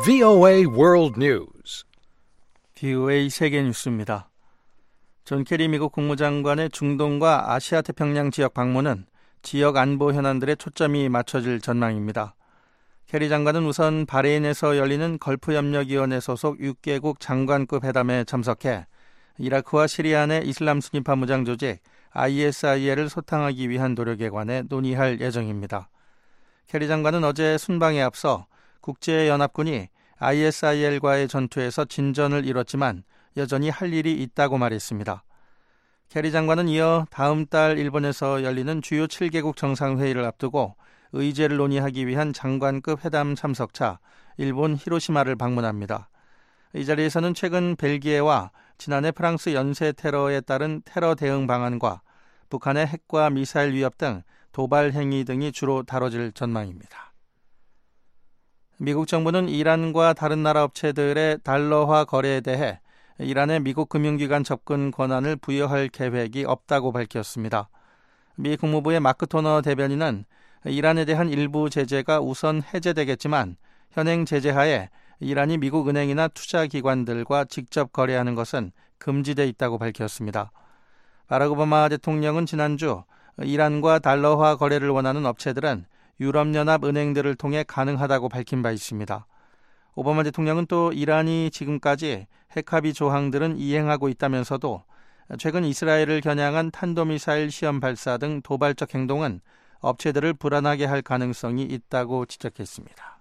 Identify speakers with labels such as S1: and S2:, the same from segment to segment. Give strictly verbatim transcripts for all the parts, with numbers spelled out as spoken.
S1: 브이오에이 World News.
S2: 브이오에이 세계 뉴스입니다. 존 케리 미국 국무장관의 중동과 아시아 태평양 지역 방문은 지역 안보 현안들에 초점이 맞춰질 전망입니다. 케리 장관은 우선 바레인에서 열리는 걸프협력위원회 소속 육 개국 장관급 회담에 참석해 이라크와 시리아 내 이슬람 순위파 무장 조직 아이에스아이엘을 소탕하기 위한 노력에 관해 논의할 예정입니다. 케리 장관은 어제 순방에 앞서 국제연합군이 아이에스아이엘과의 전투에서 진전을 이뤘지만 여전히 할 일이 있다고 말했습니다. 케리 장관은 이어 다음 달 일본에서 열리는 주요 칠 개국 정상회의를 앞두고 의제를 논의하기 위한 장관급 회담 참석차 일본 히로시마를 방문합니다. 이 자리에서는 최근 벨기에와 지난해 프랑스 연쇄 테러에 따른 테러 대응 방안과 북한의 핵과 미사일 위협 등 도발 행위 등이 주로 다뤄질 전망입니다. 미국 정부는 이란과 다른 나라 업체들의 달러화 거래에 대해 이란의 미국 금융기관 접근 권한을 부여할 계획이 없다고 밝혔습니다. 미 국무부의 마크 토너 대변인은 이란에 대한 일부 제재가 우선 해제되겠지만 현행 제재하에 이란이 미국 은행이나 투자기관들과 직접 거래하는 것은 금지돼 있다고 밝혔습니다. 바락 오바마 대통령은 지난주 이란과 달러화 거래를 원하는 업체들은 유럽연합 은행들을 통해 가능하다고 밝힌 바 있습니다. 오바마 대통령은 또 이란이 지금까지 핵합의 조항들은 이행하고 있다면서도 최근 이스라엘을 겨냥한 탄도미사일 시험 발사 등 도발적 행동은 업체들을 불안하게 할 가능성이 있다고 지적했습니다.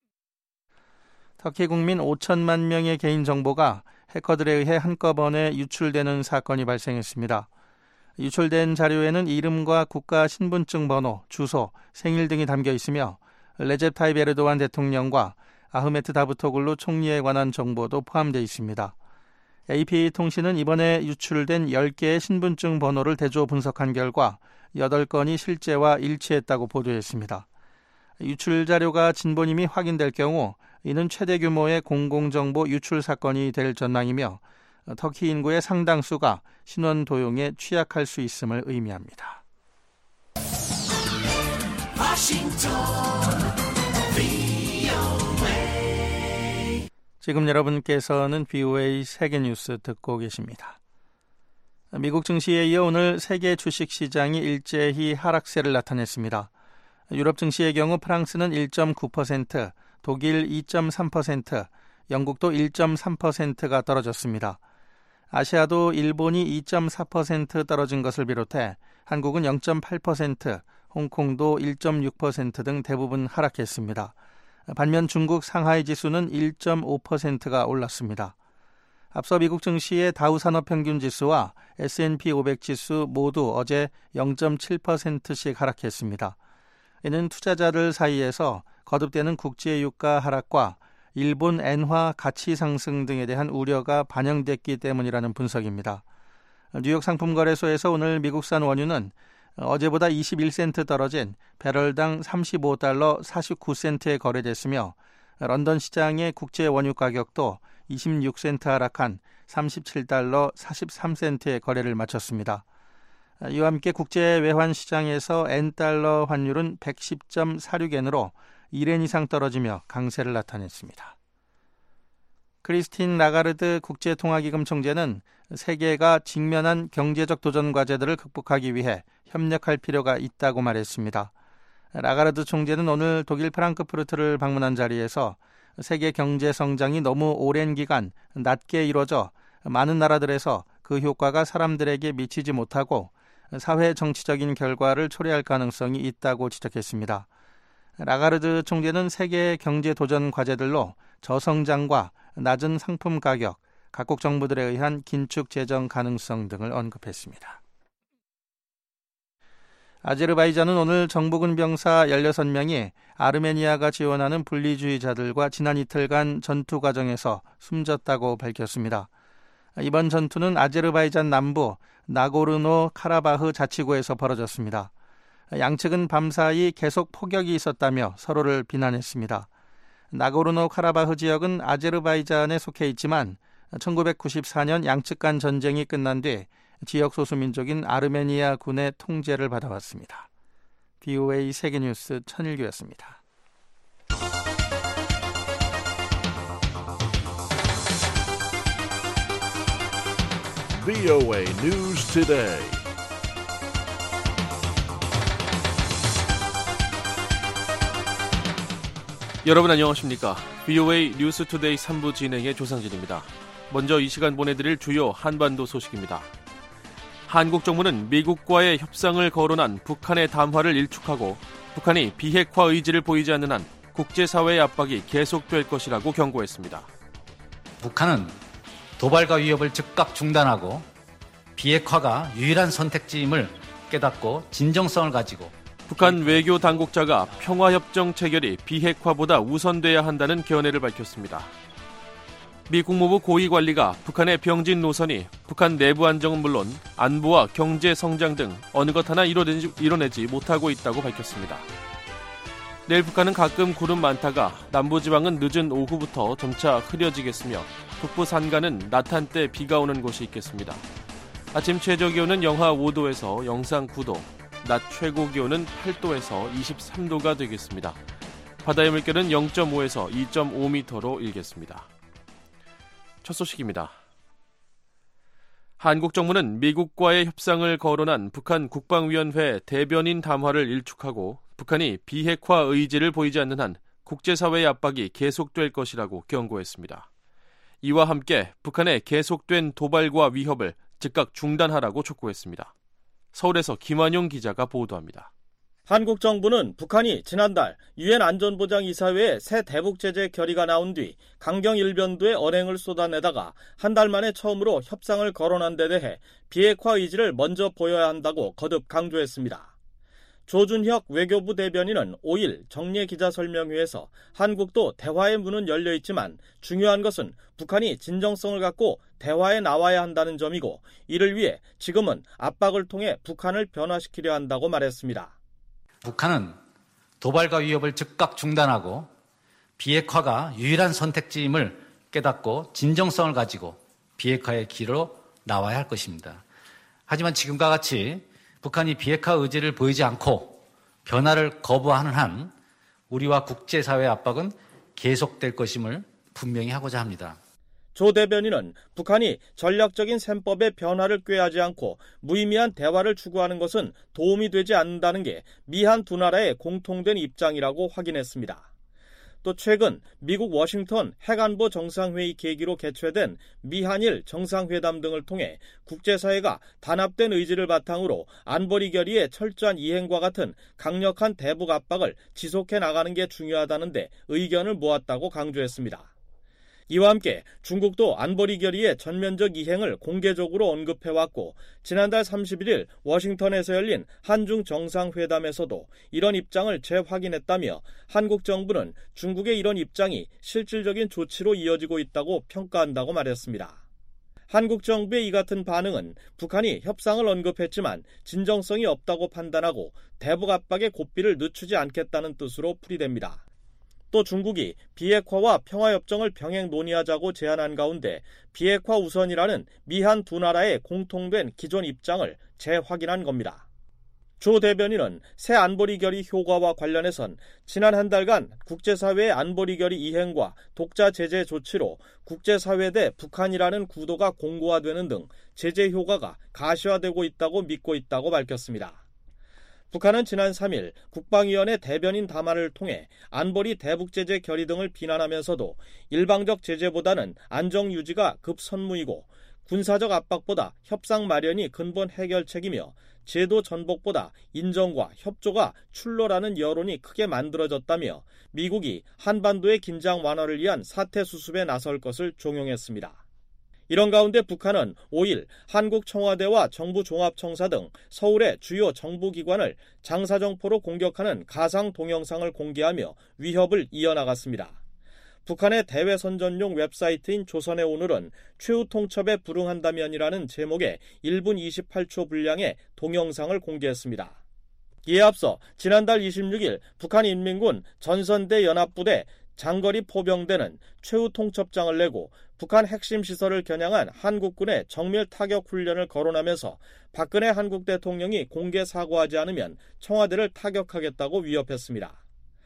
S2: 터키 국민 오천만 명의 개인정보가 해커들에 의해 한꺼번에 유출되는 사건이 발생했습니다. 유출된 자료에는 이름과 국가 신분증 번호, 주소, 생일 등이 담겨 있으며 레제 타입 에르도안 대통령과 아흐메트 다부토글루 총리에 관한 정보도 포함되어 있습니다. 에이피통신은 이번에 유출된 열 개의 신분증 번호를 대조 분석한 결과 여덟 건이 실제와 일치했다고 보도했습니다. 유출 자료가 진본임이 확인될 경우 이는 최대 규모의 공공정보 유출 사건이 될 전망이며 터키 인구의 상당수가 신원 도용에 취약할 수 있음을 의미합니다. 지금 여러분께서는 브이오에이 세계뉴스 듣고 계십니다. 미국 증시에 이어 오늘 세계 주식시장이 일제히 하락세를 나타냈습니다. 유럽 증시의 경우 프랑스는 일 점 구 퍼센트, 독일 이 점 삼 퍼센트, 영국도 일 점 삼 퍼센트가 떨어졌습니다. 아시아도 일본이 이 점 사 퍼센트 떨어진 것을 비롯해 한국은 영 점 팔 퍼센트, 홍콩도 일 점 육 퍼센트 등 대부분 하락했습니다. 반면 중국 상하이 지수는 일 점 오 퍼센트가 올랐습니다. 앞서 미국 증시의 다우 산업평균지수와 에스 앤 피 오백 지수 모두 어제 영 점 칠 퍼센트씩 하락했습니다. 이는 투자자들 사이에서 거듭되는 국제유가 하락과 일본 엔화 가치 상승 등에 대한 우려가 반영됐기 때문이라는 분석입니다. 뉴욕 상품거래소에서 오늘 미국산 원유는 어제보다 이십일 센트 떨어진 배럴당 삼십오 달러 사십구 센트에 거래됐으며 런던 시장의 국제 원유 가격도 이십육 센트 하락한 삼십칠 달러 사십삼 센트에 거래를 마쳤습니다. 이와 함께 국제 외환 시장에서 N달러 환율은 백십 점 사육 엔으로 일 엔 이상 떨어지며 강세를 나타냈습니다. 크리스틴 라가르드 국제통화기금 총재는 세계가 직면한 경제적 도전 과제들을 극복하기 위해 협력할 필요가 있다고 말했습니다. 라가르드 총재는 오늘 독일 프랑크푸르트를 방문한 자리에서 세계 경제 성장이 너무 오랜 기간 낮게 이루어져 많은 나라들에서 그 효과가 사람들에게 미치지 못하고 사회 정치적인 결과를 초래할 가능성이 있다고 지적했습니다. 라가르드 총재는 세계 경제 도전 과제들로 저성장과 낮은 상품 가격, 각국 정부들에 의한 긴축 재정 가능성 등을 언급했습니다. 아제르바이잔은 오늘 정부군 병사 열여섯 명이 아르메니아가 지원하는 분리주의자들과 지난 이틀간 전투 과정에서 숨졌다고 밝혔습니다. 이번 전투는 아제르바이잔 남부 나고르노 카라바흐 자치구에서 벌어졌습니다. 양측은 밤사이 계속 폭격이 있었다며 서로를 비난했습니다. 나고르노 카라바흐 지역은 아제르바이잔에 속해 있지만 천구백구십사 년 양측 간 전쟁이 끝난 뒤 지역 소수민족인 아르메니아 군의 통제를 받아왔습니다. 브이오에이 세계뉴스 천일규였습니다.
S3: 브이오에이 News Today.
S4: 여러분 안녕하십니까? 브이오에이 뉴스 투데이 삼 부 진행의 조상진입니다. 먼저 이 시간 보내드릴 주요 한반도 소식입니다. 한국 정부는 미국과의 협상을 거론한 북한의 담화를 일축하고 북한이 비핵화 의지를 보이지 않는 한 국제사회의 압박이 계속될 것이라고 경고했습니다.
S5: 북한은 도발과 위협을 즉각 중단하고 비핵화가 유일한 선택지임을 깨닫고 진정성을 가지고
S4: 북한 외교 당국자가 평화협정 체결이 비핵화보다 우선돼야 한다는 견해를 밝혔습니다. 미 국무부 고위관리가 북한의 병진 노선이 북한 내부 안정은 물론 안보와 경제 성장 등 어느 것 하나 이뤄내지, 이뤄내지 못하고 있다고 밝혔습니다. 내일 북한은 가끔 구름 많다가 남부지방은 늦은 오후부터 점차 흐려지겠으며 북부 산간은 낮 한때 비가 오는 곳이 있겠습니다. 아침 최저기온은 영하 오 도에서 영상 구 도, 낮 최고기온은 팔 도에서 이십삼 도가 되겠습니다. 바다의 물결은 영 점 오에서 이 점 오 미터로 일겠습니다. 첫 소식입니다. 한국 정부는 미국과의 협상을 거론한 북한 국방위원회 대변인 담화를 일축하고 북한이 비핵화 의지를 보이지 않는 한 국제사회의 압박이 계속될 것이라고 경고했습니다. 이와 함께 북한의 계속된 도발과 위협을 즉각 중단하라고 촉구했습니다. 서울에서 김환용 기자가 보도합니다.
S2: 한국 정부는 북한이 지난달 유엔 안전보장이사회에 새 대북 제재 결의가 나온 뒤 강경 일변도에 언행을 쏟아내다가 한 달 만에 처음으로 협상을 거론한 데 대해 비핵화 의지를 먼저 보여야 한다고 거듭 강조했습니다. 조준혁 외교부 대변인은 오 일 정례 기자설명회에서 한국도 대화의 문은 열려 있지만 중요한 것은 북한이 진정성을 갖고 대화에 나와야 한다는 점이고 이를 위해 지금은 압박을 통해 북한을 변화시키려 한다고 말했습니다.
S5: 북한은 도발과 위협을 즉각 중단하고 비핵화가 유일한 선택지임을 깨닫고 진정성을 가지고 비핵화의 길로 나와야 할 것입니다. 하지만 지금과 같이 북한이 비핵화 의지를 보이지 않고 변화를 거부하는 한 우리와 국제사회의 압박은 계속될 것임을 분명히 하고자 합니다.
S2: 조 대변인은 북한이 전략적인 셈법의 변화를 꾀하지 않고 무의미한 대화를 추구하는 것은 도움이 되지 않는다는 게 미한 두 나라의 공통된 입장이라고 확인했습니다. 또 최근 미국 워싱턴 핵안보 정상회의 계기로 개최된 미한일 정상회담 등을 통해 국제사회가 단합된 의지를 바탕으로 안보리 결의의 철저한 이행과 같은 강력한 대북 압박을 지속해 나가는 게 중요하다는데 의견을 모았다고 강조했습니다. 이와 함께 중국도 안보리 결의의 전면적 이행을 공개적으로 언급해왔고 지난달 삼십일 일 워싱턴에서 열린 한중 정상회담에서도 이런 입장을 재확인했다며 한국 정부는 중국의 이런 입장이 실질적인 조치로 이어지고 있다고 평가한다고 말했습니다. 한국 정부의 이 같은 반응은 북한이 협상을 언급했지만 진정성이 없다고 판단하고 대북 압박의 고삐를 늦추지 않겠다는 뜻으로 풀이됩니다. 또 중국이 비핵화와 평화협정을 병행 논의하자고 제안한 가운데 비핵화 우선이라는 미한 두 나라의 공통된 기존 입장을 재확인한 겁니다. 조 대변인은 새 안보리 결의 효과와 관련해선 지난 한 달간 국제사회의 안보리 결의 이행과 독자 제재 조치로 국제사회 대 북한이라는 구도가 공고화되는 등 제재 효과가 가시화되고 있다고 믿고 있다고 밝혔습니다. 북한은 지난 삼 일 국방위원회 대변인 담화를 통해 안보리 대북제재 결의 등을 비난하면서도 일방적 제재보다는 안정 유지가 급선무이고 군사적 압박보다 협상 마련이 근본 해결책이며 제도 전복보다 인정과 협조가 출로라는 여론이 크게 만들어졌다며 미국이 한반도의 긴장 완화를 위한 사태 수습에 나설 것을 종용했습니다. 이런 가운데 북한은 오 일 한국 청와대와 정부 종합청사 등 서울의 주요 정부기관을 장사정포로 공격하는 가상 동영상을 공개하며 위협을 이어나갔습니다. 북한의 대외선전용 웹사이트인 조선의 오늘은 최후 통첩에 불응한다면이라는 제목의 일 분 이십팔 초 분량의 동영상을 공개했습니다. 이에 앞서 지난달 이십육 일 북한인민군 전선대 연합부대 장거리 포병대는 최후 통첩장을 내고 북한 핵심 시설을 겨냥한 한국군의 정밀 타격 훈련을 거론하면서 박근혜 한국 대통령이 공개 사과하지 않으면 청와대를 타격하겠다고 위협했습니다.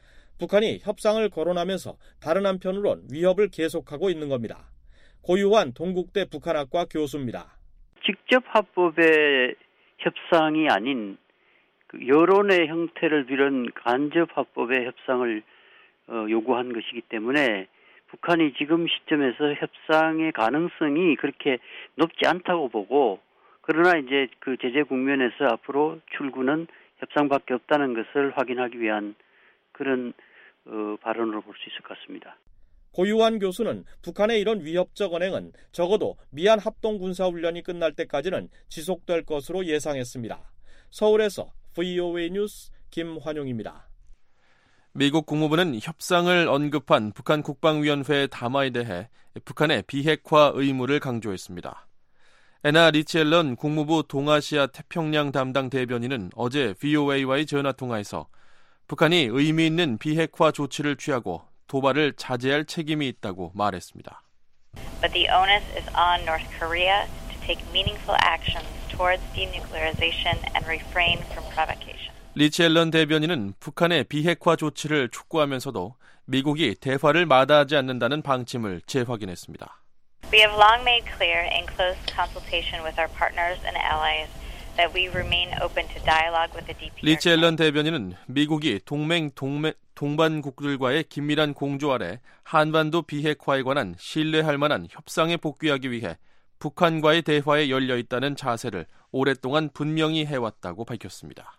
S2: 북한이 협상을 거론하면서 다른 한편으론 위협을 계속하고 있는 겁니다. 고유환 동국대 북한학과 교수입니다.
S6: 직접 합법의 협상이 아닌 그 여론의 형태를 빌은 간접 합법의 협상을 어, 요구한 것이기 때문에 북한이 지금 시점에서 협상의 가능성이 그렇게 높지 않다고 보고, 그러나 이제 그 제재 국면에서 앞으로 출구는 협상밖에 없다는 것을 확인하기 위한 그런 어, 발언으로 볼 수 있을 것 같습니다.
S7: 고유한 교수는 북한의 이런 위협적 언행은 적어도 미얀 합동군사훈련이 끝날 때까지는 지속될 것으로 예상했습니다. 서울에서 브이오에이 뉴스 김환용입니다.
S4: 미국 국무부는 협상을 언급한 북한 국방위원회의 담화에 대해 북한의 비핵화 의무를 강조했습니다. 애나 리치 앨런 국무부 동아시아 태평양 담당 대변인은 어제 브이오에이와의 전화통화에서 북한이 의미 있는 비핵화 조치를 취하고 도발을 자제할 책임이 있다고 말했습니다.
S8: But the onus is on North Korea to take meaningful actions towards denuclearization and refrain from provocation.
S4: 리치 앨런 대변인은 북한의 비핵화 조치를 촉구하면서도 미국이 대화를 마다하지 않는다는 방침을 재확인했습니다.
S8: We have long made clear in close consultation with our partners and allies that we remain open to dialogue with the 디피아르.
S4: 리치 앨런 대변인은 미국이 동맹, 동맹 동반국들과의 긴밀한 공조 아래 한반도 비핵화에 관한 신뢰할 만한 협상에 복귀하기 위해 북한과의 대화에 열려 있다는 자세를 오랫동안 분명히 해왔다고 밝혔습니다.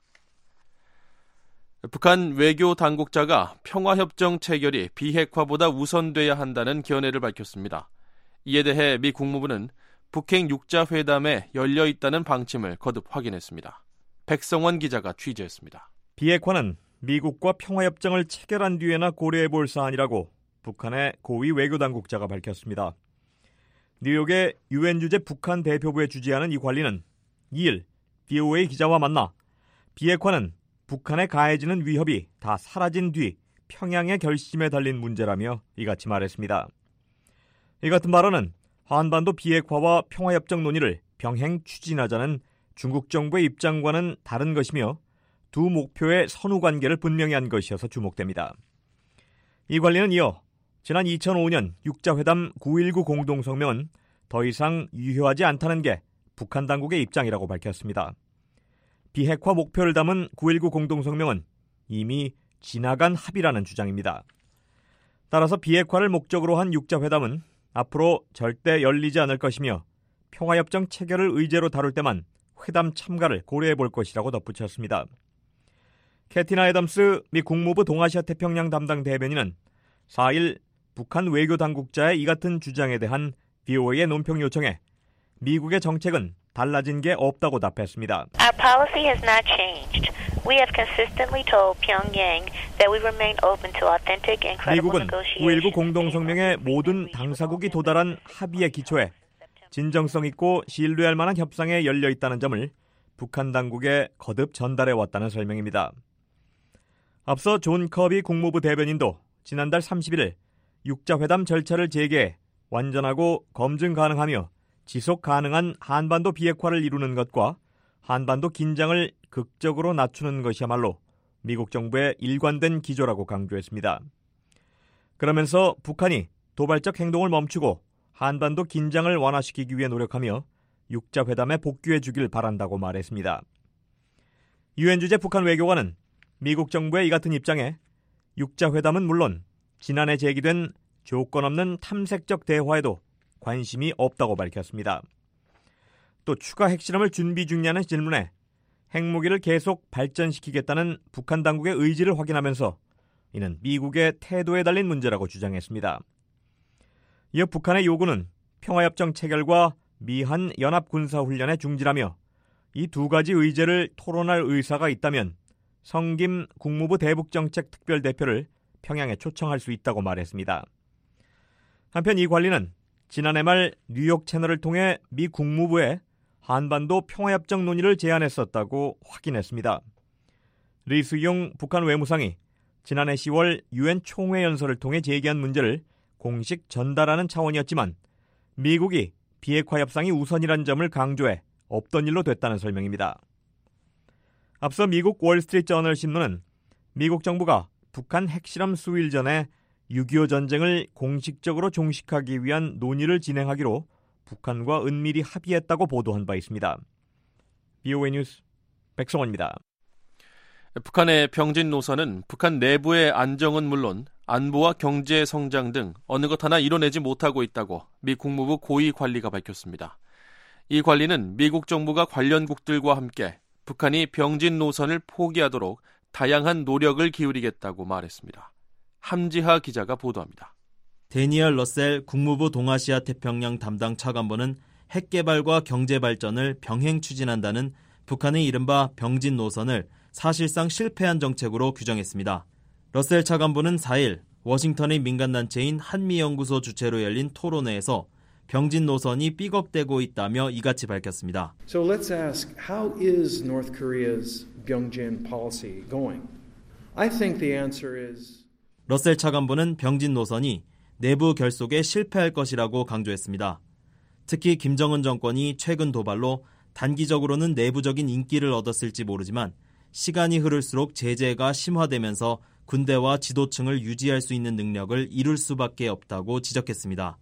S4: 북한 외교 당국자가 평화협정 체결이 비핵화보다 우선돼야 한다는 견해를 밝혔습니다. 이에 대해 미 국무부는 북핵 육자 회담에 열려 있다는 방침을 거듭 확인했습니다. 백성원 기자가 취재했습니다.
S9: 비핵화는 미국과 평화협정을 체결한 뒤에나 고려해볼 사안이라고 북한의 고위 외교당국자가 밝혔습니다. 뉴욕의 유엔 주재 북한 대표부에 주재하는 이 관리는 이일 브이오에이 기자와 만나 비핵화는 북한에 가해지는 위협이 다 사라진 뒤 평양의 결심에 달린 문제라며 이같이 말했습니다. 이 같은 발언은 한반도 비핵화와 평화협정 논의를 병행 추진하자는 중국 정부의 입장과는 다른 것이며 두 목표의 선후 관계를 분명히 한 것이어서 주목됩니다. 이 관리는 이어 지난 이천오년 육자회담 구일구 공동성명은 더 이상 유효하지 않다는 게 북한 당국의 입장이라고 밝혔습니다. 비핵화 목표를 담은 구일구 공동성명은 이미 지나간 합의라는 주장입니다. 따라서 비핵화를 목적으로 한 육자회담은 앞으로 절대 열리지 않을 것이며 평화협정 체결을 의제로 다룰 때만 회담 참가를 고려해 볼 것이라고 덧붙였습니다. 캐티나 애덤스 미 국무부 동아시아 태평양 담당 대변인은 사일 북한 외교당국자의 이 같은 주장에 대한 브이오에이의 논평 요청에 미국의 정책은 달라진 게 없다고 답했습니다.
S8: Our policy has not changed. We have consistently told Pyongyang that we remain open to authentic and credible
S9: 미국은
S8: negotiations.
S9: 구일구 공동성명의 모든 당사국이 도달한 합의의 기초에 진정성 있고 신뢰할 만한 협상에 열려 있다는 점을 북한 당국에 거듭 전달해 왔다는 설명입니다. 앞서 존 커비 국무부 대변인도 지난달 삼십일 육자회담 절차를 재개해 완전하고 검증 가능하며 지속 가능한 한반도 비핵화를 이루는 것과 한반도 긴장을 극적으로 낮추는 것이야말로 미국 정부의 일관된 기조라고 강조했습니다. 그러면서 북한이 도발적 행동을 멈추고 한반도 긴장을 완화시키기 위해 노력하며 육자회담에 복귀해 주길 바란다고 말했습니다. 유엔 주재 북한 외교관은 미국 정부의 이 같은 입장에 육자회담은 물론 지난해 제기된 조건 없는 탐색적 대화에도 관심이 없다고 밝혔습니다. 또 추가 핵실험을 준비 중이냐는 질문에 핵무기를 계속 발전시키겠다는 북한 당국의 의지를 확인하면서 이는 미국의 태도에 달린 문제라고 주장했습니다. 이어 북한의 요구는 평화협정 체결과 미한 연합군사훈련에 중지하며 이 두 가지 의제를 토론할 의사가 있다면 성김 국무부 대북정책 특별대표를 평양에 초청할 수 있다고 말했습니다. 한편 이 관리는 지난해 말 뉴욕 채널을 통해 미 국무부에 한반도 평화협정 논의를 제안했었다고 확인했습니다. 리수용 북한 외무상이 지난해 시월 유엔 총회 연설을 통해 제기한 문제를 공식 전달하는 차원이었지만 미국이 비핵화 협상이 우선이라는 점을 강조해 없던 일로 됐다는 설명입니다. 앞서 미국 월스트리트 저널 신문은 미국 정부가 북한 핵실험 수일 전에 육이오 전쟁을 공식적으로 종식하기 위한 논의를 진행하기로 북한과 은밀히 합의했다고 보도한 바 있습니다. 비오에이 뉴스 백성원입니다.
S4: 북한의 병진 노선은 북한 내부의 안정은 물론 안보와 경제 성장 등 어느 것 하나 이뤄내지 못하고 있다고 미 국무부 고위 관리가 밝혔습니다. 이 관리는 미국 정부가 관련국들과 함께 북한이 병진 노선을 포기하도록 다양한 노력을 기울이겠다고 말했습니다. 함지하 기자가 보도합니다.
S10: 데니얼 러셀 국무부 동아시아 태평양 담당 차관보는 핵 개발과 경제 발전을 병행 추진한다는 북한의 이른바 병진 노선을 사실상 실패한 정책으로 규정했습니다. 러셀 차관보는 사 일 워싱턴의 민간단체인 한미연구소 주최로 열린 토론회에서 병진 노선이 삐걱대고 있다며 이같이 밝혔습니다.
S11: So let's ask, how is North Korea's Byungjin policy going? I think the answer is
S10: 러셀 차관보는 병진 노선이 내부 결속에 실패할 것이라고 강조했습니다. 특히 김정은 정권이 최근 도발로 단기적으로는 내부적인 인기를 얻었을지 모르지만 시간이 흐를수록 제재가 심화되면서 군대와 지도층을 유지할 수 있는 능력을 이룰 수밖에 없다고 지적했습니다.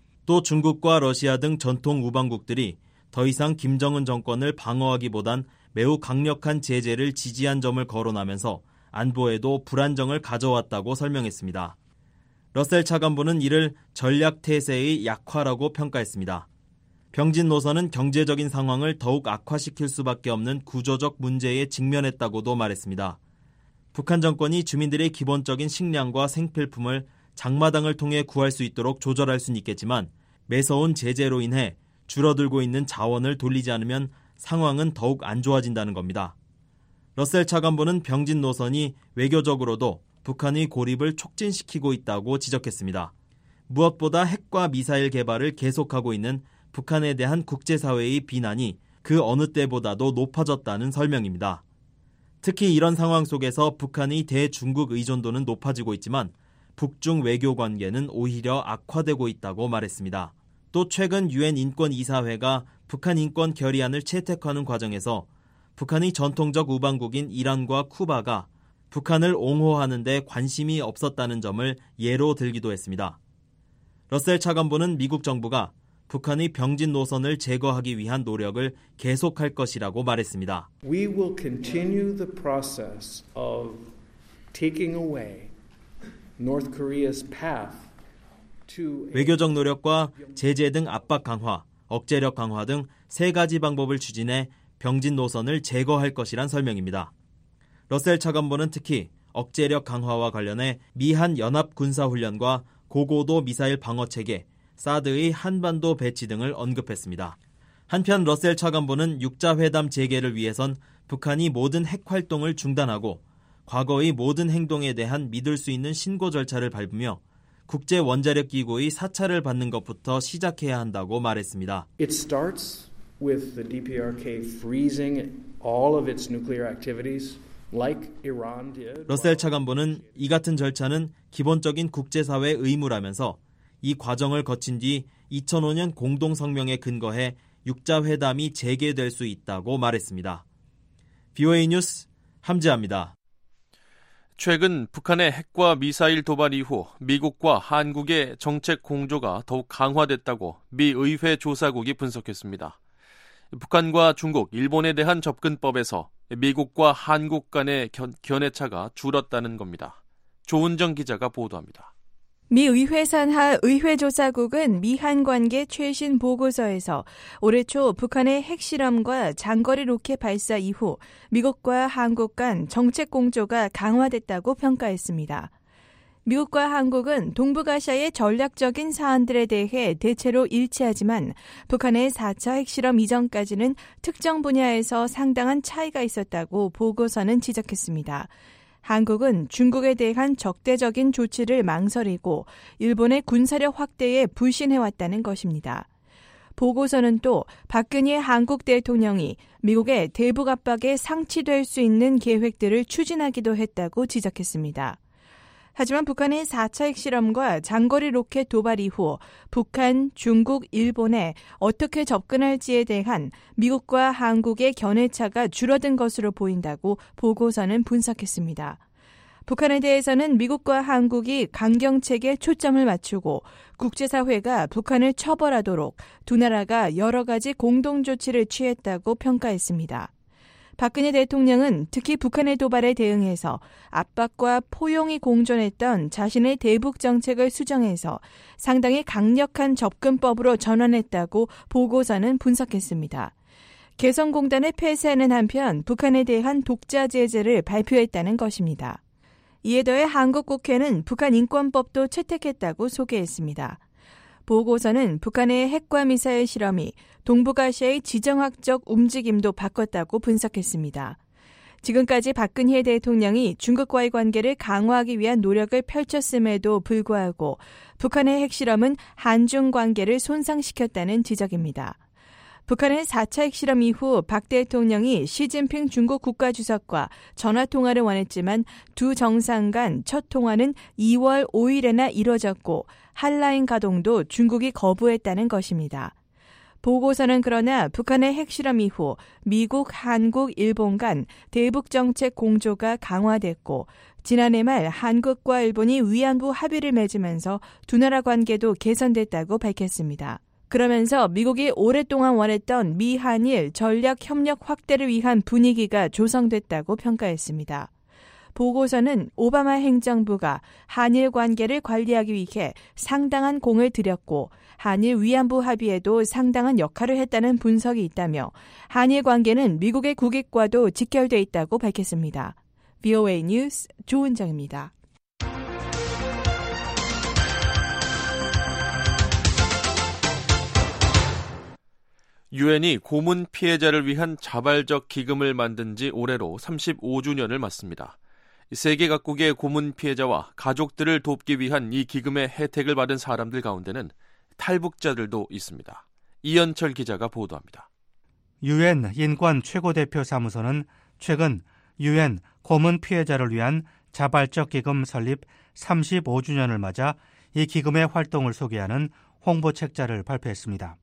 S10: 또 중국과 러시아 등 전통 우방국들이 더 이상 김정은 정권을 방어하기보단 매우 강력한 제재를 지지한 점을 거론하면서 안보에도 불안정을 가져왔다고 설명했습니다. 러셀 차관보는 이를 전략 태세의 약화라고 평가했습니다. 병진 노선은 경제적인 상황을 더욱 악화시킬 수밖에 없는 구조적 문제에 직면했다고도 말했습니다. 북한 정권이 주민들의 기본적인 식량과 생필품을 장마당을 통해 구할 수 있도록 조절할 수는 있겠지만 매서운 제재로 인해 줄어들고 있는 자원을 돌리지 않으면 상황은 더욱 안 좋아진다는 겁니다. 러셀 차관보는 병진 노선이 외교적으로도 북한의 고립을 촉진시키고 있다고 지적했습니다. 무엇보다 핵과 미사일 개발을 계속하고 있는 북한에 대한 국제사회의 비난이 그 어느 때보다도 높아졌다는 설명입니다. 특히 이런 상황 속에서 북한의 대중국 의존도는 높아지고 있지만 북중 외교 관계는 오히려 악화되고 있다고 말했습니다. 또 최근 유엔 인권이사회가 북한 인권 결의안을 채택하는 과정에서 북한의 전통적 우방국인 이란과 쿠바가 북한을 옹호하는 데 관심이 없었다는 점을 예로 들기도 했습니다. 러셀 차관보는 미국 정부가 북한의 병진 노선을 제거하기 위한 노력을 계속할 것이라고 말했습니다.
S11: We will continue the process of taking away North Korea's path to
S10: 외교적 노력과 제재 등 압박 강화, 억제력 강화 등 세 가지 방법을 추진해 병진 노선을 제거할 것이란 설명입니다. 러셀 차관보는 특히 억제력 강화와 관련해 미한 연합 군사훈련과 고고도 미사일 방어체계, 사드의 한반도 배치 등을 언급했습니다. 한편 러셀 차관보는 육자회담 재개를 위해선 북한이 모든 핵 활동을 중단하고 과거의 모든 행동에 대한 믿을 수 있는 신고 절차를 밟으며 국제원자력기구의 사찰을 받는 것부터 시작해야 한다고 말했습니다.
S11: It starts with the D P R K freezing all of its nuclear activities. Like Iran did.
S10: 러셀 차관보는 이 같은 절차는 기본적인 국제사회 의무라면서 이 과정을 거친 뒤 이천오 년 공동성명에 근거해 육자회담이 재개될 수 있다고 말했습니다. 비오에이 뉴스 함지아입니다.
S4: 최근 북한의 핵과 미사일 도발 이후 미국과 한국의 정책 공조가 더욱 강화됐다고 미 의회 조사국이 분석했습니다. 북한과 중국, 일본에 대한 접근법에서 미국과 한국 간의 견, 견해차가 줄었다는 겁니다. 조은정 기자가 보도합니다.
S12: 미 의회 산하 의회조사국은 미한 관계 최신 보고서에서 올해 초 북한의 핵실험과 장거리 로켓 발사 이후 미국과 한국 간 정책 공조가 강화됐다고 평가했습니다. 미국과 한국은 동북아시아의 전략적인 사안들에 대해 대체로 일치하지만 북한의 사 차 핵실험 이전까지는 특정 분야에서 상당한 차이가 있었다고 보고서는 지적했습니다. 한국은 중국에 대한 적대적인 조치를 망설이고 일본의 군사력 확대에 불신해왔다는 것입니다. 보고서는 또 박근혜 한국 대통령이 미국의 대북 압박에 상치될 수 있는 계획들을 추진하기도 했다고 지적했습니다. 하지만 북한의 사 차 핵실험과 장거리 로켓 도발 이후 북한, 중국, 일본에 어떻게 접근할지에 대한 미국과 한국의 견해차가 줄어든 것으로 보인다고 보고서는 분석했습니다. 북한에 대해서는 미국과 한국이 강경책에 초점을 맞추고 국제사회가 북한을 처벌하도록 두 나라가 여러 가지 공동조치를 취했다고 평가했습니다. 박근혜 대통령은 특히 북한의 도발에 대응해서 압박과 포용이 공존했던 자신의 대북 정책을 수정해서 상당히 강력한 접근법으로 전환했다고 보고서는 분석했습니다. 개성공단을 폐쇄하는 한편 북한에 대한 독자 제재를 발표했다는 것입니다. 이에 더해 한국 국회는 북한 인권법도 채택했다고 소개했습니다. 보고서는 북한의 핵과 미사일 실험이 동북아시아의 지정학적 움직임도 바꿨다고 분석했습니다. 지금까지 박근혜 대통령이 중국과의 관계를 강화하기 위한 노력을 펼쳤음에도 불구하고 북한의 핵실험은 한중 관계를 손상시켰다는 지적입니다. 북한은 사 차 핵실험 이후 박 대통령이 시진핑 중국 국가주석과 전화통화를 원했지만 두 정상 간 첫 통화는 이월 오일에나 이뤄졌고 한라인 가동도 중국이 거부했다는 것입니다. 보고서는 그러나 북한의 핵실험 이후 미국, 한국, 일본 간 대북정책 공조가 강화됐고 지난해 말 한국과 일본이 위안부 합의를 맺으면서 두 나라 관계도 개선됐다고 밝혔습니다. 그러면서 미국이 오랫동안 원했던 미한일 전략 협력 확대를 위한 분위기가 조성됐다고 평가했습니다. 보고서는 오바마 행정부가 한일 관계를 관리하기 위해 상당한 공을 들였고 한일 위안부 합의에도 상당한 역할을 했다는 분석이 있다며 한일 관계는 미국의 국익과도 직결돼 있다고 밝혔습니다. 브이오에이 뉴스 조은정입니다.
S4: 유엔이 고문 피해자를 위한 자발적 기금을 만든 지 올해로 삼십오 주년을 맞습니다. 세계 각국의 고문 피해자와 가족들을 돕기 위한 이 기금의 혜택을 받은 사람들 가운데는 탈북자들도 있습니다. 이현철 기자가 보도합니다.
S13: 유엔 인권 최고대표 사무소는 최근 유엔 고문 피해자를 위한 자발적 기금 설립 삼십오 주년을 맞아 이 기금의 활동을 소개하는 홍보 책자를 발표했습니다.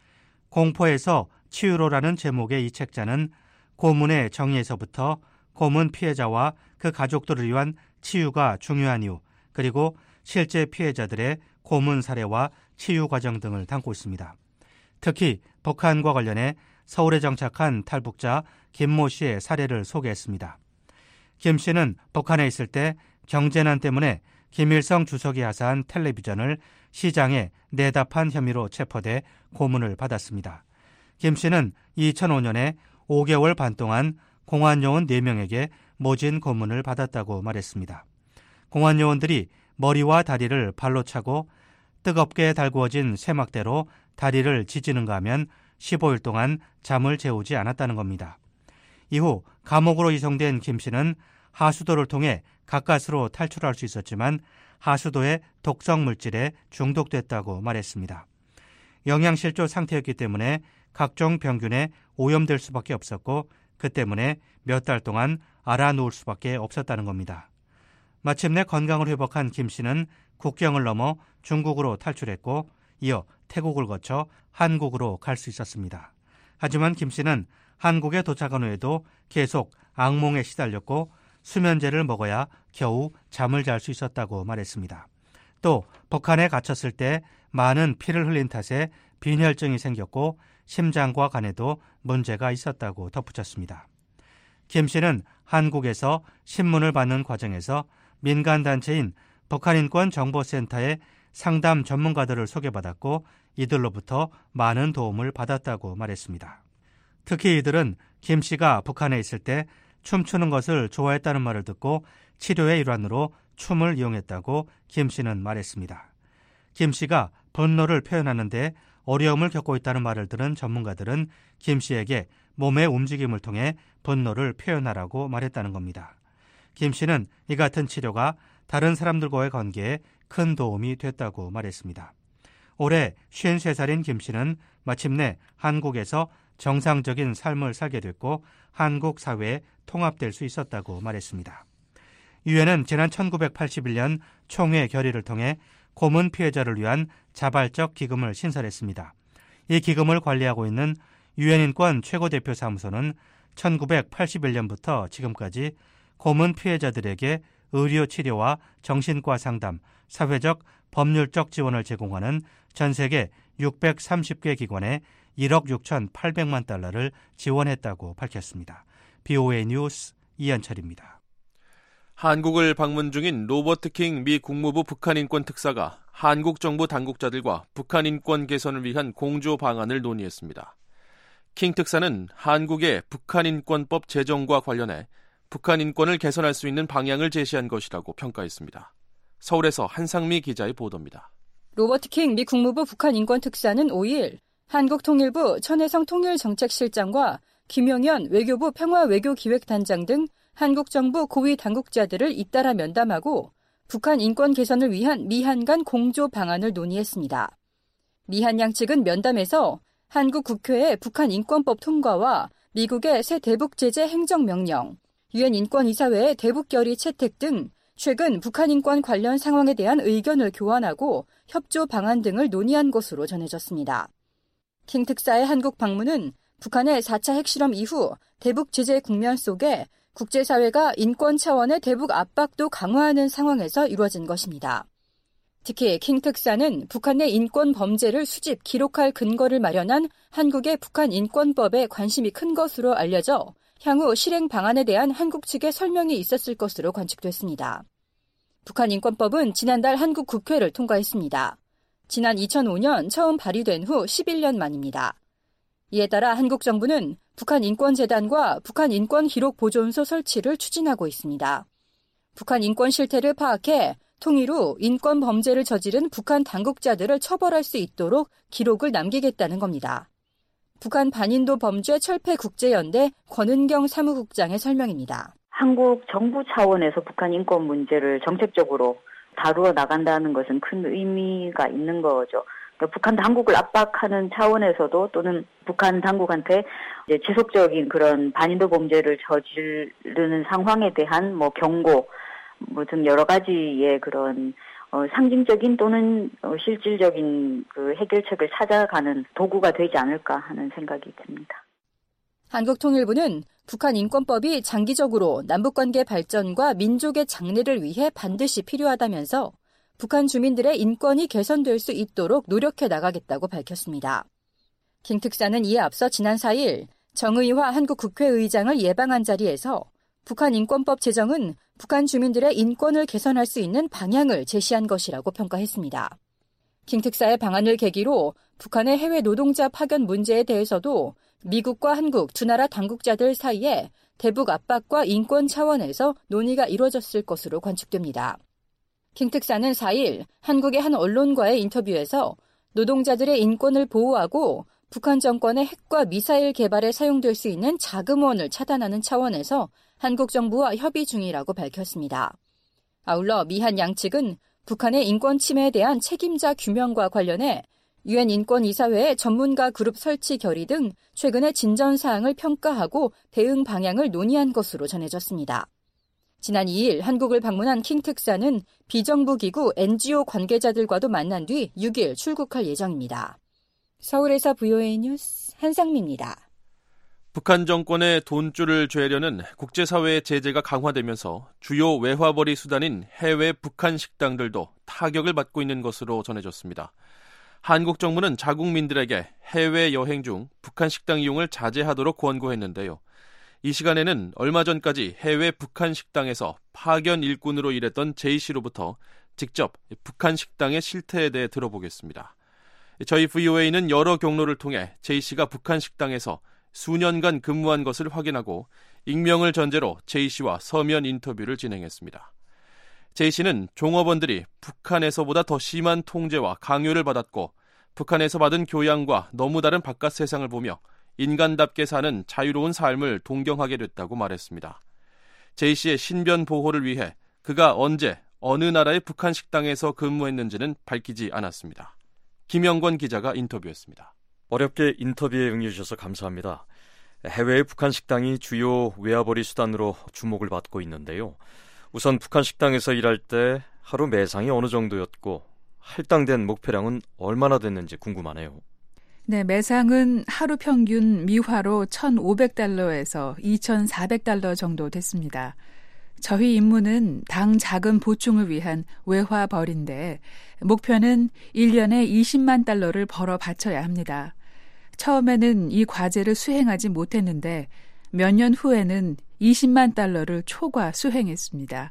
S13: 공포에서 치유로라는 제목의 이 책자는 고문의 정의에서부터 고문 피해자와 그 가족들을 위한 치유가 중요한 이유, 그리고 실제 피해자들의 고문 사례와 치유 과정 등을 담고 있습니다. 특히 북한과 관련해 서울에 정착한 탈북자 김모 씨의 사례를 소개했습니다. 김 씨는 북한에 있을 때 경제난 때문에 김일성 주석이 하사한 텔레비전을 시장에 내답한 혐의로 체포돼 고문을 받았습니다. 김 씨는 이천오 년에 오 개월 반 동안 공안요원 네 명에게 모진 고문을 받았다고 말했습니다. 공안요원들이 머리와 다리를 발로 차고 뜨겁게 달구어진 쇠막대로 다리를 지지는가 하면 십오 일 동안 잠을 재우지 않았다는 겁니다. 이후 감옥으로 이송된 김 씨는 하수도를 통해 가까스로 탈출할 수 있었지만 하수도의 독성 물질에 중독됐다고 말했습니다. 영양실조 상태였기 때문에 각종 병균에 오염될 수밖에 없었고 그 때문에 몇 달 동안 알아 누울 수밖에 없었다는 겁니다. 마침내 건강을 회복한 김 씨는 국경을 넘어 중국으로 탈출했고 이어 태국을 거쳐 한국으로 갈 수 있었습니다. 하지만 김 씨는 한국에 도착한 후에도 계속 악몽에 시달렸고 수면제를 먹어야 겨우 잠을 잘 수 있었다고 말했습니다. 또 북한에 갇혔을 때 많은 피를 흘린 탓에 빈혈증이 생겼고 심장과 간에도 문제가 있었다고 덧붙였습니다. 김 씨는 한국에서 신문을 받는 과정에서 민간단체인 북한인권정보센터의 상담 전문가들을 소개받았고 이들로부터 많은 도움을 받았다고 말했습니다. 특히 이들은 김 씨가 북한에 있을 때 춤추는 것을 좋아했다는 말을 듣고 치료의 일환으로 춤을 이용했다고 김 씨는 말했습니다. 김 씨가 분노를 표현하는 데 어려움을 겪고 있다는 말을 들은 전문가들은 김 씨에게 몸의 움직임을 통해 분노를 표현하라고 말했다는 겁니다. 김 씨는 이 같은 치료가 다른 사람들과의 관계에 큰 도움이 됐다고 말했습니다. 올해 쉰세 살인 김 씨는 마침내 한국에서 정상적인 삶을 살게 됐고 한국 사회에 통합될 수 있었다고 말했습니다. 유엔은 지난 천구백팔십일 년 총회 결의를 통해 고문 피해자를 위한 자발적 기금을 신설했습니다. 이 기금을 관리하고 있는 유엔 인권 최고대표 사무소는 천구백팔십일 년부터 지금까지 고문 피해자들에게 의료 치료와 정신과 상담, 사회적, 법률적 지원을 제공하는 전 세계 육백삼십 개 기관에 일억 육천팔백만 달러를 지원했다고 밝혔습니다. 비오에이 뉴스 이현철입니다.
S4: 한국을 방문 중인 로버트 킹 미 국무부 북한인권 특사가 한국 정부 당국자들과 북한 인권 개선을 위한 공조 방안을 논의했습니다. 킹 특사는 한국의 북한인권법 제정과 관련해 북한 인권을 개선할 수 있는 방향을 제시한 것이라고 평가했습니다. 서울에서 한상미 기자의 보도입니다.
S14: 로버트 킹 미 국무부 북한인권특사는 오일 한국통일부 천혜성 통일정책실장과 김용현 외교부 평화외교기획단장 등 한국 정부 고위 당국자들을 잇따라 면담하고 북한 인권 개선을 위한 미한 간 공조 방안을 논의했습니다. 미한 양측은 면담에서 한국 국회의 북한 인권법 통과와 미국의 새 대북 제재 행정명령, 유엔 인권이사회의 대북 결의 채택 등 최근 북한 인권 관련 상황에 대한 의견을 교환하고 협조 방안 등을 논의한 것으로 전해졌습니다. 킹 특사의 한국 방문은 북한의 사 차 핵실험 이후 대북 제재 국면 속에 국제사회가 인권 차원의 대북 압박도 강화하는 상황에서 이루어진 것입니다. 특히 킹 특사는 북한 내 인권 범죄를 수집, 기록할 근거를 마련한 한국의 북한 인권법에 관심이 큰 것으로 알려져 향후 실행 방안에 대한 한국 측의 설명이 있었을 것으로 관측됐습니다. 북한 인권법은 지난달 한국 국회를 통과했습니다. 지난 이천오 년 처음 발의된 후 십일 년 만입니다. 이에 따라 한국 정부는 북한인권재단과 북한인권기록보존소 설치를 추진하고 있습니다. 북한 인권 실태를 파악해 통일 후 인권 범죄를 저지른 북한 당국자들을 처벌할 수 있도록 기록을 남기겠다는 겁니다. 북한 반인도 범죄 철폐 국제연대 권은경 사무국장의 설명입니다.
S15: 한국 정부 차원에서 북한 인권 문제를 정책적으로 다루어 나간다는 것은 큰 의미가 있는 거죠. 그러니까 북한 당국을 압박하는 차원에서도 또는 북한 당국한테 이제 지속적인 그런 반인도 범죄를 저지르는 상황에 대한 뭐 경고 뭐 등 여러 가지의 그런 어, 상징적인 또는 어, 실질적인 그 해결책을 찾아가는 도구가 되지 않을까 하는 생각이 듭니다.
S14: 한국통일부는 북한 인권법이 장기적으로 남북관계 발전과 민족의 장래를 위해 반드시 필요하다면서 북한 주민들의 인권이 개선될 수 있도록 노력해 나가겠다고 밝혔습니다. 킹 특사는 이에 앞서 지난 사 일 정의화 한국 국회의장을 예방한 자리에서 북한 인권법 제정은 북한 주민들의 인권을 개선할 수 있는 방향을 제시한 것이라고 평가했습니다. 킹 특사의 방안을 계기로 북한의 해외 노동자 파견 문제에 대해서도 미국과 한국 두 나라 당국자들 사이에 대북 압박과 인권 차원에서 논의가 이루어졌을 것으로 관측됩니다. 킹 특사는 사 일 한국의 한 언론과의 인터뷰에서 노동자들의 인권을 보호하고 북한 정권의 핵과 미사일 개발에 사용될 수 있는 자금원을 차단하는 차원에서 한국 정부와 협의 중이라고 밝혔습니다. 아울러 미한 양측은 북한의 인권 침해에 대한 책임자 규명과 관련해 유엔 인권이사회의 전문가 그룹 설치 결의 등 최근의 진전 사항을 평가하고 대응 방향을 논의한 것으로 전해졌습니다. 지난 이 일 한국을 방문한 킹 특사는 비정부 기구 엔지오 관계자들과도 만난 뒤 육 일 출국할 예정입니다. 서울에서 브이오에이 뉴스 한상미입니다.
S4: 북한 정권의 돈줄을 죄려는 국제사회의 제재가 강화되면서 주요 외화벌이 수단인 해외 북한 식당들도 타격을 받고 있는 것으로 전해졌습니다. 한국 정부는 자국민들에게 해외 여행 중 북한 식당 이용을 자제하도록 권고했는데요. 이 시간에는 얼마 전까지 해외 북한 식당에서 파견 일꾼으로 일했던 제이 씨로부터 직접 북한 식당의 실태에 대해 들어보겠습니다. 저희 브이오에이는 여러 경로를 통해 제이 씨가 북한 식당에서 수년간 근무한 것을 확인하고 익명을 전제로 제이 씨와 서면 인터뷰를 진행했습니다. 제이 씨는 종업원들이 북한에서보다 더 심한 통제와 강요를 받았고 북한에서 받은 교양과 너무 다른 바깥 세상을 보며 인간답게 사는 자유로운 삶을 동경하게 됐다고 말했습니다. 제이 씨의 신변 보호를 위해 그가 언제 어느 나라의 북한 식당에서 근무했는지는 밝히지 않았습니다. 김영권 기자가 인터뷰했습니다.
S16: 어렵게 인터뷰에 응해주셔서 감사합니다. 해외의 북한 식당이 주요 외화벌이 수단으로 주목을 받고 있는데요. 우선 북한 식당에서 일할 때 하루 매상이 어느 정도였고 할당된 목표량은 얼마나 됐는지 궁금하네요.
S17: 네, 매상은 하루 평균 미화로 천오백 달러에서 이천사백 달러 정도 됐습니다. 저희 임무는 당 자금 보충을 위한 외화벌인데 목표는 일 년에 이십만 달러를 벌어 바쳐야 합니다. 처음에는 이 과제를 수행하지 못했는데 몇 년 후에는 이십만 달러를 초과 수행했습니다.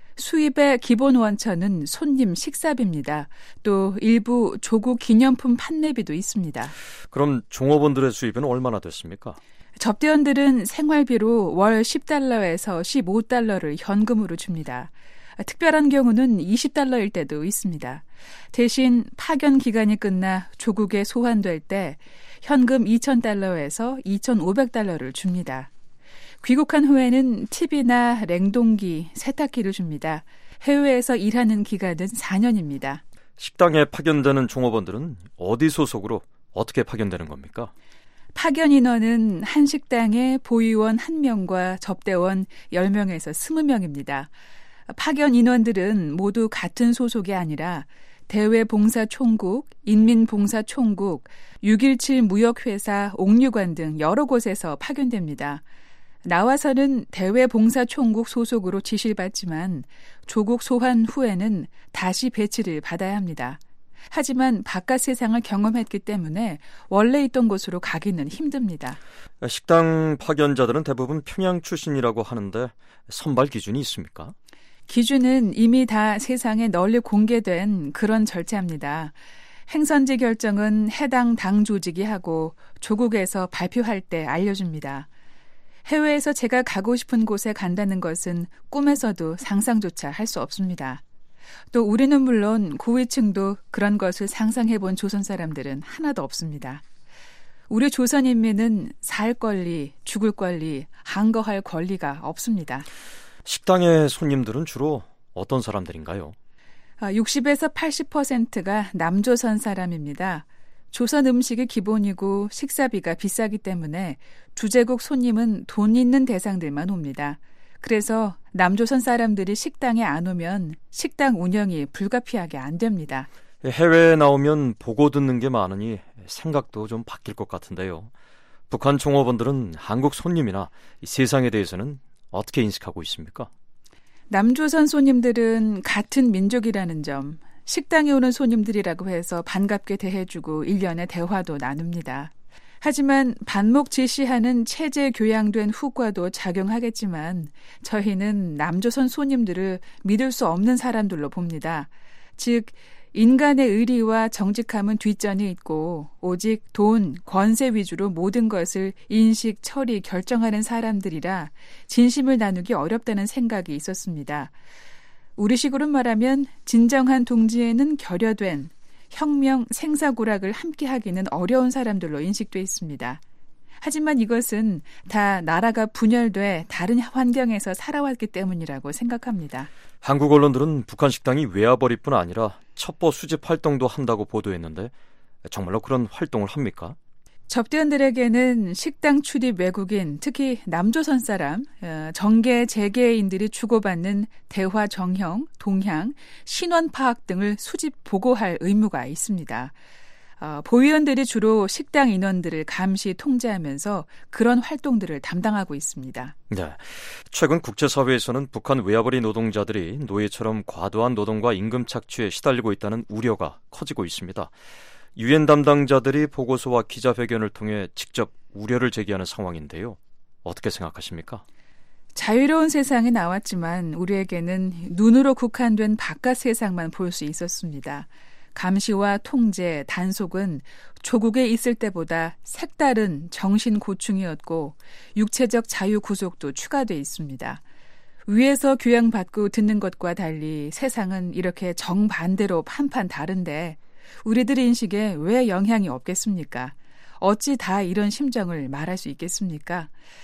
S17: 수입의 기본 원천은 손님 식사비입니다. 또 일부 조국 기념품 판매비도 있습니다.
S16: 그럼 종업원들의 수입은 얼마나 됐습니까?
S17: 접대원들은 생활비로 월 십 달러에서 십오 달러를 현금으로 줍니다. 특별한 경우는 이십 달러일 때도 있습니다. 대신 파견 기간이 끝나 조국에 소환될 때 현금 이천 달러에서 이천오백 달러를 줍니다. 귀국한 후에는 팁이나 냉동기, 세탁기를 줍니다. 해외에서 일하는 기간은 사 년입니다.
S16: 식당에 파견되는 종업원들은 어디 소속으로 어떻게 파견되는 겁니까?
S17: 파견 인원은 한 식당에 보위원 한 명과 접대원 열 명에서 이십 명입니다. 파견 인원들은 모두 같은 소속이 아니라 대외봉사총국, 인민봉사총국, 육일칠 무역회사, 옥류관 등 여러 곳에서 파견됩니다. 나와서는 대외봉사총국 소속으로 지시를 받지만 조국 소환 후에는 다시 배치를 받아야 합니다. 하지만 바깥 세상을 경험했기 때문에 원래 있던 곳으로 가기는 힘듭니다.
S16: 식당 파견자들은 대부분 평양 출신이라고 하는데 선발 기준이 있습니까?
S17: 기준은 이미 다 세상에 널리 공개된 그런 절차입니다. 행선지 결정은 해당 당 조직이 하고 조국에서 발표할 때 알려줍니다. 해외에서 제가 가고 싶은 곳에 간다는 것은 꿈에서도 상상조차 할 수 없습니다. 또 우리는 물론 고위층도 그런 것을 상상해본 조선 사람들은 하나도 없습니다. 우리 조선 인민은 살 권리, 죽을 권리, 항거할 권리가 없습니다.
S16: 식당의 손님들은 주로 어떤 사람들인가요?
S17: 육십에서 팔십 퍼센트가 남조선 사람입니다. 조선 음식이 기본이고 식사비가 비싸기 때문에 주제국 손님은 돈 있는 대상들만 옵니다. 그래서 남조선 사람들이 식당에 안 오면 식당 운영이 불가피하게 안 됩니다.
S16: 해외에 나오면 보고 듣는 게 많으니 생각도 좀 바뀔 것 같은데요. 북한 종업원들은 한국 손님이나 세상에 대해서는 어떻게 인식하고 있습니까?
S17: 남조선 손님들은 같은 민족이라는 점, 식당에 오는 손님들이라고 해서 반갑게 대해주고 일련의 대화도 나눕니다. 하지만 반목 지시하는 체제 교양된 후과도 작용하겠지만 저희는 남조선 손님들을 믿을 수 없는 사람들로 봅니다. 즉 인간의 의리와 정직함은 뒷전이 있고 오직 돈, 권세 위주로 모든 것을 인식, 처리, 결정하는 사람들이라 진심을 나누기 어렵다는 생각이 있었습니다. 우리식으로 말하면 진정한 동지에는 결여된 혁명, 생사고락을 함께하기는 어려운 사람들로 인식돼 있습니다. 하지만 이것은 다 나라가 분열돼 다른 환경에서 살아왔기 때문이라고 생각합니다.
S16: 한국 언론들은 북한 식당이 외화벌이뿐 아니라 첩보 수집 활동도 한다고 보도했는데 정말로 그런 활동을 합니까?
S17: 접대원들에게는 식당 출입 외국인, 특히 남조선 사람, 정계 재계인들이 주고받는 대화 정형, 동향, 신원 파악 등을 수집 보고할 의무가 있습니다. 어, 보위원들이 주로 식당 인원들을 감시 통제하면서 그런 활동들을 담당하고 있습니다.
S16: 네, 최근 국제사회에서는 북한 외화벌이 노동자들이 노예처럼 과도한 노동과 임금 착취에 시달리고 있다는 우려가 커지고 있습니다. 유엔 담당자들이 보고서와 기자회견을 통해 직접 우려를 제기하는 상황인데요. 어떻게 생각하십니까?
S17: 자유로운 세상이 나왔지만 우리에게는 눈으로 국한된 바깥 세상만 볼 수 있었습니다. 감시와 통제, 단속은 조국에 있을 때보다 색다른 정신 고충이었고 육체적 자유 구속도 추가돼 있습니다. 위에서 교양받고 듣는 것과 달리 세상은 이렇게 정반대로 판판 다른데 우리들의 인식에 왜 영향이 없겠습니까? 어찌 다 이런 심정을 말할 수 있겠습니까?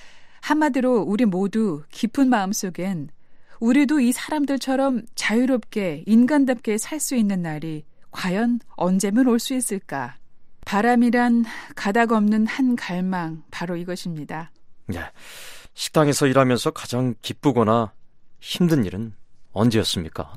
S17: 한마디로 우리 모두 깊은 마음속엔 우리도 이 사람들처럼 자유롭게 인간답게 살 수 있는 날이 과연 언제면 올 수 있을까? 바람이란 가닥 없는 한 갈망, 바로 이것입니다.
S16: 네, 식당에서 일하면서 가장 기쁘거나 힘든 일은 언제였습니까?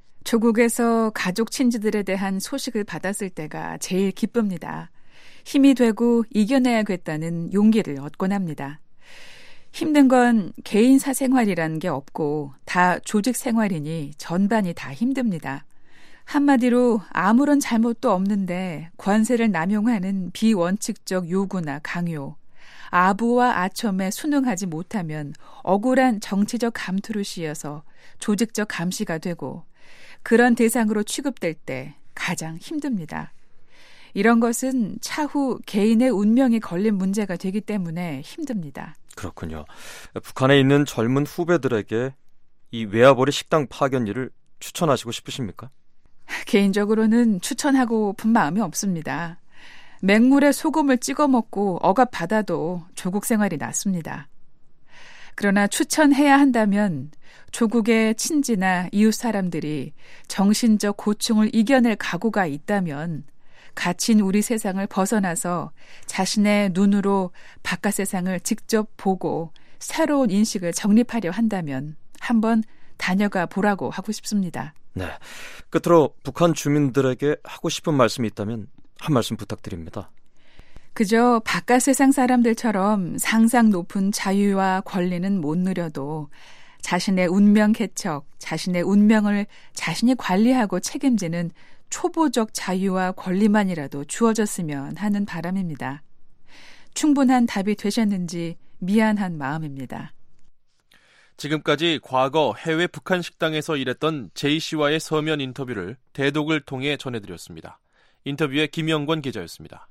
S17: 조국에서 가족 친지들에 대한 소식을 받았을 때가 제일 기쁩니다. 힘이 되고 이겨내야겠다는 용기를 얻곤 합니다. 힘든 건 개인 사생활이라는 게 없고 다 조직 생활이니 전반이 다 힘듭니다. 한마디로 아무런 잘못도 없는데 권세를 남용하는 비원칙적 요구나 강요, 아부와 아첨에 순응하지 못하면 억울한 정치적 감투를 씌어서 조직적 감시가 되고 그런 대상으로 취급될 때 가장 힘듭니다. 이런 것은 차후 개인의 운명이 걸린 문제가 되기 때문에 힘듭니다.
S16: 그렇군요. 북한에 있는 젊은 후배들에게 이 외화벌이 식당 파견 일을 추천하시고 싶으십니까?
S17: 개인적으로는 추천하고픈 마음이 없습니다. 맹물에 소금을 찍어 먹고 억압받아도 조국 생활이 낫습니다. 그러나 추천해야 한다면 조국의 친지나 이웃 사람들이 정신적 고충을 이겨낼 각오가 있다면 갇힌 우리 세상을 벗어나서 자신의 눈으로 바깥 세상을 직접 보고 새로운 인식을 정립하려 한다면 한번 다녀가 보라고 하고 싶습니다.
S16: 네. 끝으로 북한 주민들에게 하고 싶은 말씀이 있다면 한 말씀 부탁드립니다.
S17: 그저 바깥 세상 사람들처럼 상상 높은 자유와 권리는 못 누려도 자신의 운명 개척, 자신의 운명을 자신이 관리하고 책임지는 초보적 자유와 권리만이라도 주어졌으면 하는 바람입니다. 충분한 답이 되셨는지 미안한 마음입니다.
S4: 지금까지 과거 해외 북한 식당에서 일했던 J씨와의 서면 인터뷰를 대독을 통해 전해드렸습니다. 인터뷰의 김영권 기자였습니다.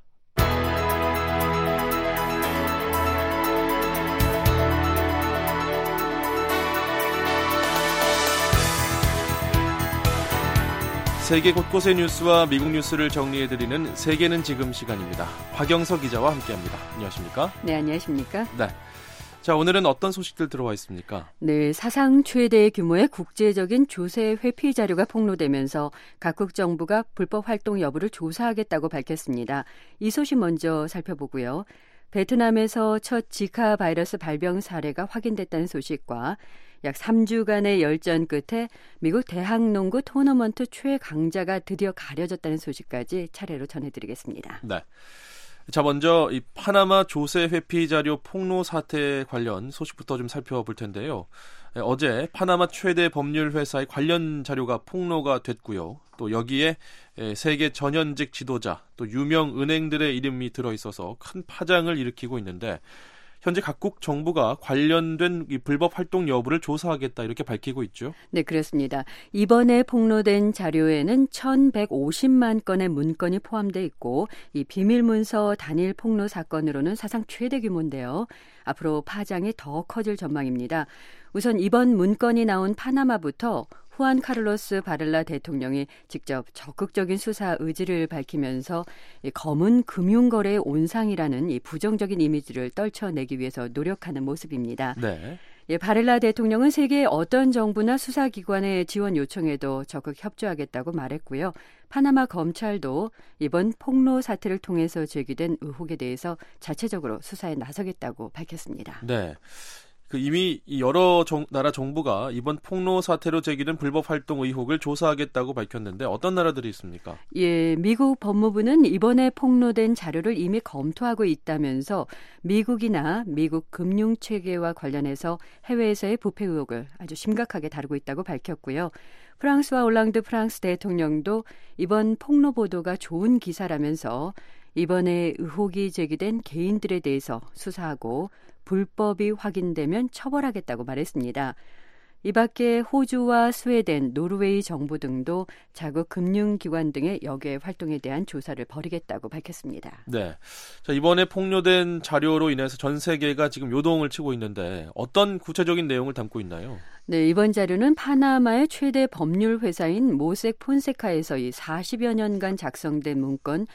S4: 세계 곳곳의 뉴스와 미국 뉴스를 정리해드리는 세계는 지금 시간입니다. 박영서 기자와 함께합니다. 안녕하십니까?
S18: 네, 안녕하십니까?
S4: 네. 자, 오늘은 어떤 소식들 들어와 있습니까?
S18: 네, 사상 최대 규모의 국제적인 조세 회피 자료가 폭로되면서 각국 정부가 불법 활동 여부를 조사하겠다고 밝혔습니다. 이 소식 먼저 살펴보고요. 베트남에서 첫 지카 바이러스 발병 사례가 확인됐다는 소식과 약 삼 주간의 열전 끝에 미국 대학농구 토너먼트 최강자가 드디어 가려졌다는 소식까지 차례로 전해드리겠습니다.
S4: 네. 자, 먼저 이 파나마 조세 회피 자료 폭로 사태 관련 소식부터 좀 살펴볼 텐데요. 어제 파나마 최대 법률 회사의 관련 자료가 폭로가 됐고요. 또 여기에 세계 전현직 지도자, 또 유명 은행들의 이름이 들어있어서 큰 파장을 일으키고 있는데 현재 각국 정부가 관련된 이 불법 활동 여부를 조사하겠다 이렇게 밝히고 있죠.
S18: 네, 그렇습니다. 이번에 폭로된 자료에는 천백오십만 건의 문건이 포함되어 있고 이 비밀문서 단일 폭로 사건으로는 사상 최대 규모인데요. 앞으로 파장이 더 커질 전망입니다. 우선 이번 문건이 나온 파나마부터 후안 카를로스 바를라 대통령이 직접 적극적인 수사 의지를 밝히면서 이 검은 금융거래의 온상이라는 이 부정적인 이미지를 떨쳐내기 위해서 노력하는 모습입니다.
S4: 네.
S18: 예, 바를라 대통령은 세계의 어떤 정부나 수사기관의 지원 요청에도 적극 협조하겠다고 말했고요. 파나마 검찰도 이번 폭로 사태를 통해서 제기된 의혹에 대해서 자체적으로 수사에 나서겠다고 밝혔습니다.
S4: 네. 그 이미 여러 정, 나라 정부가 이번 폭로 사태로 제기된 불법 활동 의혹을 조사하겠다고 밝혔는데 어떤 나라들이 있습니까?
S18: 예, 미국 법무부는 이번에 폭로된 자료를 이미 검토하고 있다면서 미국이나 미국 금융체계와 관련해서 해외에서의 부패 의혹을 아주 심각하게 다루고 있다고 밝혔고요. 프랑스와 올랑드 프랑스 대통령도 이번 폭로 보도가 좋은 기사라면서 이번에 의혹이 제기된 개인들에 대해서 수사하고 불법이 확인되면 처벌하겠다고 말했습니다. 이 밖에 호주와 스웨덴, 노르웨이 정부 등도 자국 금융기관 등의 여객 활동에 대한 조사를 벌이겠다고 밝혔습니다.
S4: 네. 자, 이번에 폭로된 자료로 인해서 전 세계가 지금 요동을 치고 있는데 어떤 구체적인 내용을 담고 있나요?
S18: 네, 이번 자료는 파나마의 최대 법률 회사인 모색 폰세카에서 이 사십여 년간 작성된 문건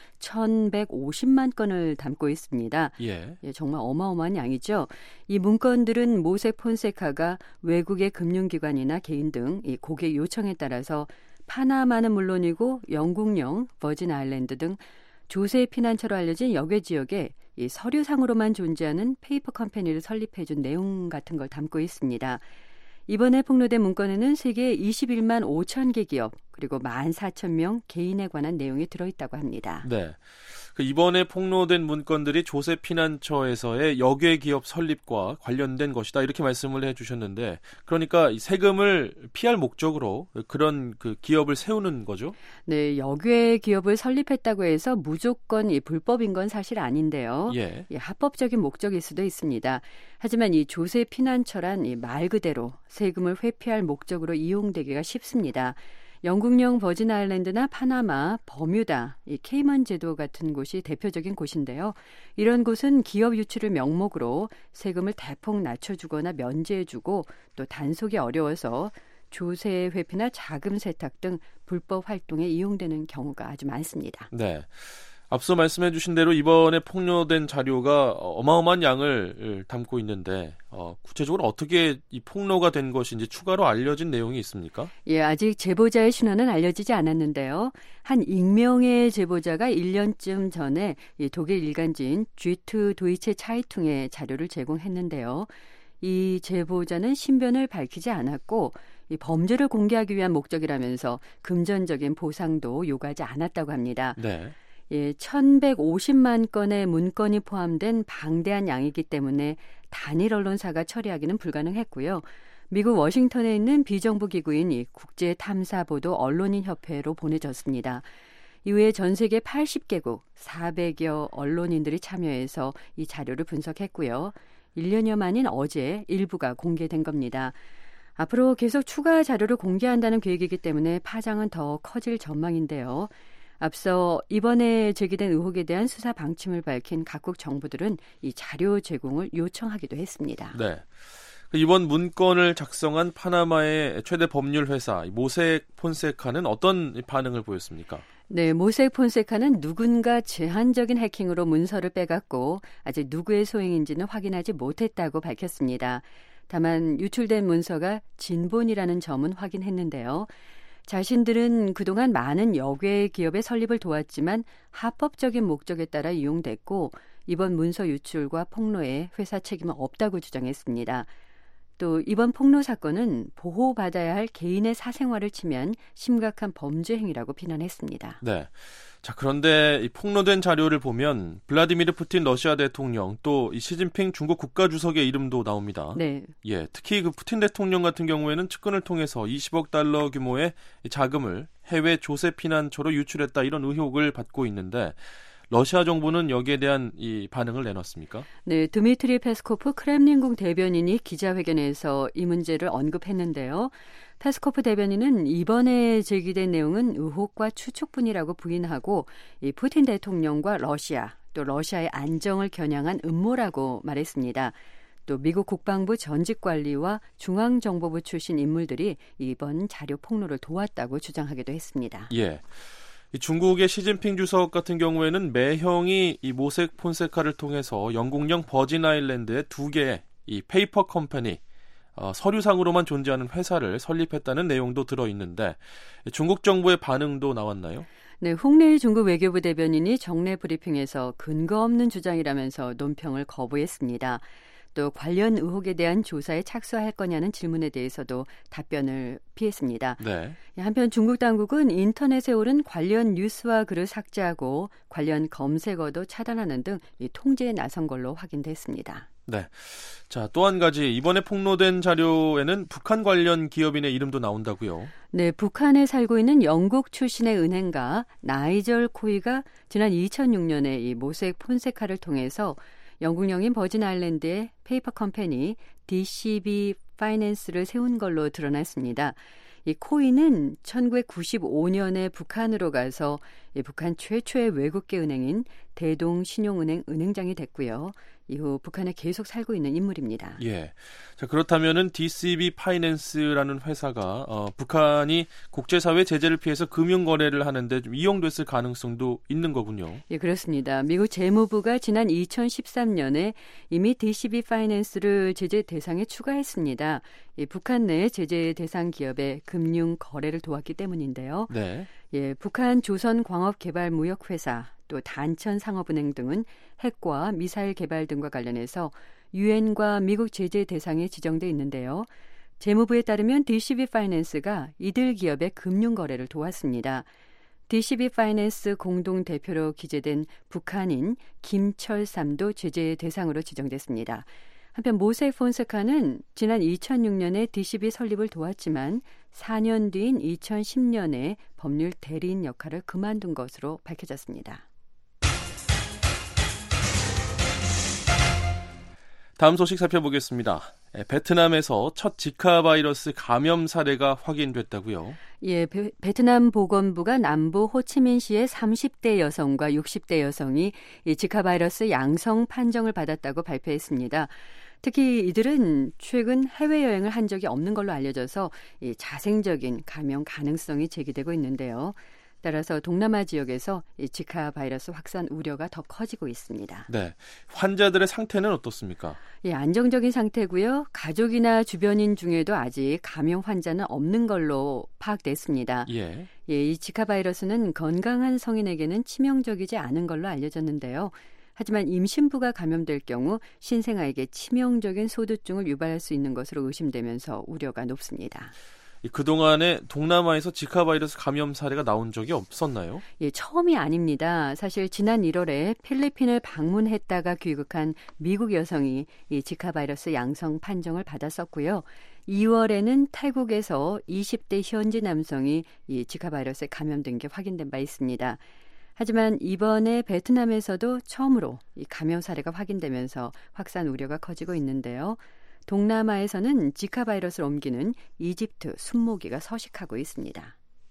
S18: 천백오십만 건을 담고 있습니다.
S4: 예.
S18: 예, 정말 어마어마한 양이죠. 이 문건들은 모색 폰세카가 외국의 금융기관이나 개인 등 이 고객 요청에 따라서 파나마는 물론이고 영국령, 버진 아일랜드 등 조세 피난처로 알려진 여객 지역에 이 서류상으로만 존재하는 페이퍼 컴퍼니를 설립해준 내용 같은 걸 담고 있습니다. 이번에 폭로된 문건에는 세계 이십일만 오천 개 기업, 그리고 만 사천 명 개인에 관한 내용이 들어있다고 합니다.
S4: 네. 그 이번에 폭로된 문건들이 조세 피난처에서의 역외 기업 설립과 관련된 것이다 이렇게 말씀을 해주셨는데, 그러니까 이 세금을 피할 목적으로 그런 그 기업을 세우는 거죠?
S18: 네, 역외 기업을 설립했다고 해서 무조건 이 불법인 건 사실 아닌데요.
S4: 예.
S18: 예, 합법적인 목적일 수도 있습니다. 하지만 이 조세 피난처란 이 말 그대로 세금을 회피할 목적으로 이용되기가 쉽습니다. 영국령 버진 아일랜드나 파나마, 버뮤다, 이 케이먼 제도 같은 곳이 대표적인 곳인데요. 이런 곳은 기업 유치를 명목으로 세금을 대폭 낮춰주거나 면제해주고 또 단속이 어려워서 조세 회피나 자금 세탁 등 불법 활동에 이용되는 경우가 아주 많습니다.
S4: 네. 앞서 말씀해 주신 대로 이번에 폭로된 자료가 어마어마한 양을 담고 있는데 어, 구체적으로 어떻게 이 폭로가 된 것인지 추가로 알려진 내용이 있습니까?
S18: 예, 아직 제보자의 신원은 알려지지 않았는데요. 한 익명의 제보자가 일 년쯤 전에 이 독일 일간지인 쥐트 도이체 차이퉁에 자료를 제공했는데요. 이 제보자는 신변을 밝히지 않았고 이 범죄를 공개하기 위한 목적이라면서 금전적인 보상도 요구하지 않았다고 합니다.
S4: 네.
S18: 예, 천백오십만 건의 문건이 포함된 방대한 양이기 때문에 단일 언론사가 처리하기는 불가능했고요. 미국 워싱턴에 있는 비정부 기구인 이 국제탐사보도 언론인협회로 보내졌습니다. 이후에 전 세계 팔십 개국 사백여 언론인들이 참여해서 이 자료를 분석했고요. 일 년여 만인 어제 일부가 공개된 겁니다. 앞으로 계속 추가 자료를 공개한다는 계획이기 때문에 파장은 더 커질 전망인데요. 앞서 이번에 제기된 의혹에 대한 수사 방침을 밝힌 각국 정부들은 이 자료 제공을 요청하기도 했습니다.
S4: 네. 이번 문건을 작성한 파나마의 최대 법률 회사 모색 폰세카는 어떤 반응을 보였습니까?
S18: 네, 모색 폰세카는 누군가 제한적인 해킹으로 문서를 빼갔고 아직 누구의 소행인지는 확인하지 못했다고 밝혔습니다. 다만 유출된 문서가 진본이라는 점은 확인했는데요. 자신들은 그동안 많은 역외 기업의 설립을 도왔지만 합법적인 목적에 따라 이용됐고 이번 문서 유출과 폭로에 회사 책임은 없다고 주장했습니다. 또 이번 폭로 사건은 보호받아야 할 개인의 사생활을 침해한 심각한 범죄 행위라고 비난했습니다.
S4: 네. 자, 그런데 이 폭로된 자료를 보면 블라디미르 푸틴 러시아 대통령 또 이 시진핑 중국 국가주석의 이름도 나옵니다.
S18: 네.
S4: 예, 특히 그 푸틴 대통령 같은 경우에는 측근을 통해서 이십억 달러 규모의 자금을 해외 조세 피난처로 유출했다 이런 의혹을 받고 있는데 러시아 정부는 여기에 대한 이 반응을 내놨습니까?
S18: 네, 드미트리 페스코프 크렘린궁 대변인이 기자회견에서 이 문제를 언급했는데요. 페스코프 대변인은 이번에 제기된 내용은 의혹과 추측뿐이라고 부인하고 이 푸틴 대통령과 러시아 또 러시아의 안정을 겨냥한 음모라고 말했습니다. 또 미국 국방부 전직 관리와 중앙정보부 출신 인물들이 이번 자료 폭로를 도왔다고 주장하기도 했습니다.
S4: 예. 이 중국의 시진핑 주석 같은 경우에는 매형이 이 모색 폰세카를 통해서 영국령 버진 아일랜드의 두 개의 이 페이퍼 컴퍼니 어, 서류상으로만 존재하는 회사를 설립했다는 내용도 들어있는데 중국 정부의 반응도 나왔나요?
S18: 네, 홍래희 중국 외교부 대변인이 정례 브리핑에서 근거 없는 주장이라면서 논평을 거부했습니다. 또 관련 의혹에 대한 조사에 착수할 거냐는 질문에 대해서도 답변을 피했습니다.
S4: 네.
S18: 한편 중국 당국은 인터넷에 오른 관련 뉴스와 글을 삭제하고 관련 검색어도 차단하는 등 이 통제에 나선 걸로 확인됐습니다.
S4: 네. 자, 또 한 가지 이번에 폭로된 자료에는 북한 관련 기업인의 이름도 나온다고요?
S18: 네, 북한에 살고 있는 영국 출신의 은행가 나이절 코이가 지난 이천육 년에 이 모색 폰세카를 통해서 영국령인 버진 아일랜드의 페이퍼 컴퍼니 디씨비 파이낸스를 세운 걸로 드러났습니다. 이 코이는 천구백구십오 년에 북한으로 가서 이 북한 최초의 외국계 은행인 대동신용은행 은행장이 됐고요. 이후 북한에 계속 살고 있는 인물입니다.
S4: 예. 자, 그렇다면은 디씨비 파이낸스라는 회사가 어, 북한이 국제사회 제재를 피해서 금융 거래를 하는데 좀 이용됐을 가능성도 있는 거군요.
S18: 예, 그렇습니다. 미국 재무부가 지난 이천십삼 년에 이미 디씨비 파이낸스를 제재 대상에 추가했습니다. 이 북한 내 제재 대상 기업의 금융 거래를 도왔기 때문인데요.
S4: 네.
S18: 예, 북한 조선광업개발무역회사 또 단천상업은행 등은 핵과 미사일 개발 등과 관련해서 유엔과 미국 제재 대상에 지정돼 있는데요. 재무부에 따르면 디씨비 파이낸스가 이들 기업의 금융 거래를 도왔습니다. 디씨비 파이낸스 공동 대표로 기재된 북한인 김철삼도 제재 대상으로 지정됐습니다. 한편 모세 폰세카는 지난 이천육 년에 디씨비 설립을 도왔지만 사 년 뒤인 이천십 년에 법률 대리인 역할을 그만둔 것으로 밝혀졌습니다.
S4: 다음 소식 살펴보겠습니다. 베트남에서 첫 지카 바이러스 감염 사례가 확인됐다고요?
S18: 예, 베, 베트남 보건부가 남부 호치민시의 삼십 대 여성과 육십 대 여성이 이 지카 바이러스 양성 판정을 받았다고 발표했습니다. 특히 이들은 최근 해외여행을 한 적이 없는 걸로 알려져서 이 자생적인 감염 가능성이 제기되고 있는데요. 따라서 동남아 지역에서 이 지카 바이러스 확산 우려가 더 커지고 있습니다.
S4: 네, 환자들의 상태는 어떻습니까?
S18: 예, 안정적인 상태고요. 가족이나 주변인 중에도 아직 감염 환자는 없는 걸로 파악됐습니다.
S4: 예.
S18: 예, 이 지카 바이러스는 건강한 성인에게는 치명적이지 않은 걸로 알려졌는데요. 하지만 임신부가 감염될 경우 신생아에게 치명적인 소두증을 유발할 수 있는 것으로 의심되면서 우려가 높습니다.
S4: 그동안에 동남아에서 지카 바이러스 감염 사례가 나온 적이 없었나요?
S18: 예, 처음이 아닙니다. 사실 지난 일월에 필리핀을 방문했다가 귀국한 미국 여성이 이 지카 바이러스 양성 판정을 받았었고요. 이월에는 태국에서 이십 대 현지 남성이 이 지카 바이러스에 감염된 게 확인된 바 있습니다. 하지만 이번에 베트남에서도 처음으로 이 감염 사례가 확인되면서 확산 우려가 커지고 있는데요. 동남아에서는 지카 바이러스를 옮기는 이집트 순모기가 서식하고 있습니다.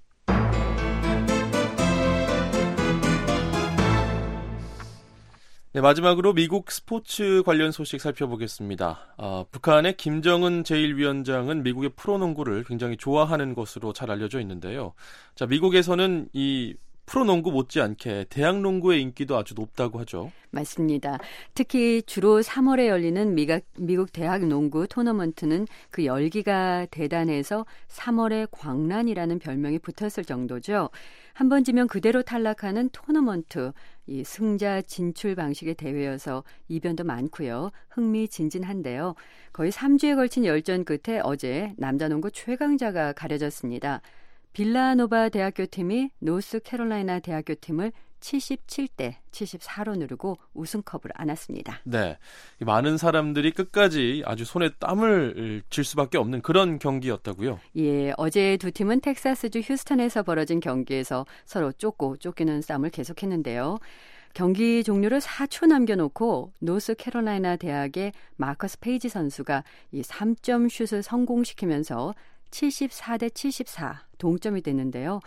S4: 네, 마지막으로 미국 스포츠 관련 소식 살펴보겠습니다. 어, 북한의 김정은 제일 위원장은 미국의 프로농구를 굉장히 좋아하는 것으로 잘 알려져 있는데요. 자, 미국에서는 이 프로농구 못지않게 대학농구의 인기도 아주 높다고 하죠.
S18: 맞습니다. 특히 주로 삼월에 열리는 미각, 미국 대학농구 토너먼트는 그 열기가 대단해서 삼월의 광란이라는 별명이 붙었을 정도죠. 한 번 지면 그대로 탈락하는 토너먼트, 이 승자 진출 방식의 대회여서 이변도 많고요. 흥미진진한데요. 거의 삼 주에 걸친 열전 끝에 어제 남자농구 최강자가 가려졌습니다. 빌라노바 대학교 팀이 노스캐롤라이나 대학교 팀을 칠십칠 대 칠십사로 누르고 우승컵을 안았습니다.
S4: 네, 많은 사람들이 끝까지 아주 손에 땀을 질 수밖에 없는 그런 경기였다고요?
S18: 예, 어제 두 팀은 텍사스주 휴스턴에서 벌어진 경기에서 서로 쫓고 쫓기는 싸움을 계속했는데요. 경기 종료를 사 초 남겨놓고 노스캐롤라이나 대학의 마커스 페이지 선수가 이 삼 점 슛을 성공시키면서 칠십사 대 칠십사 동점이 됐는데요.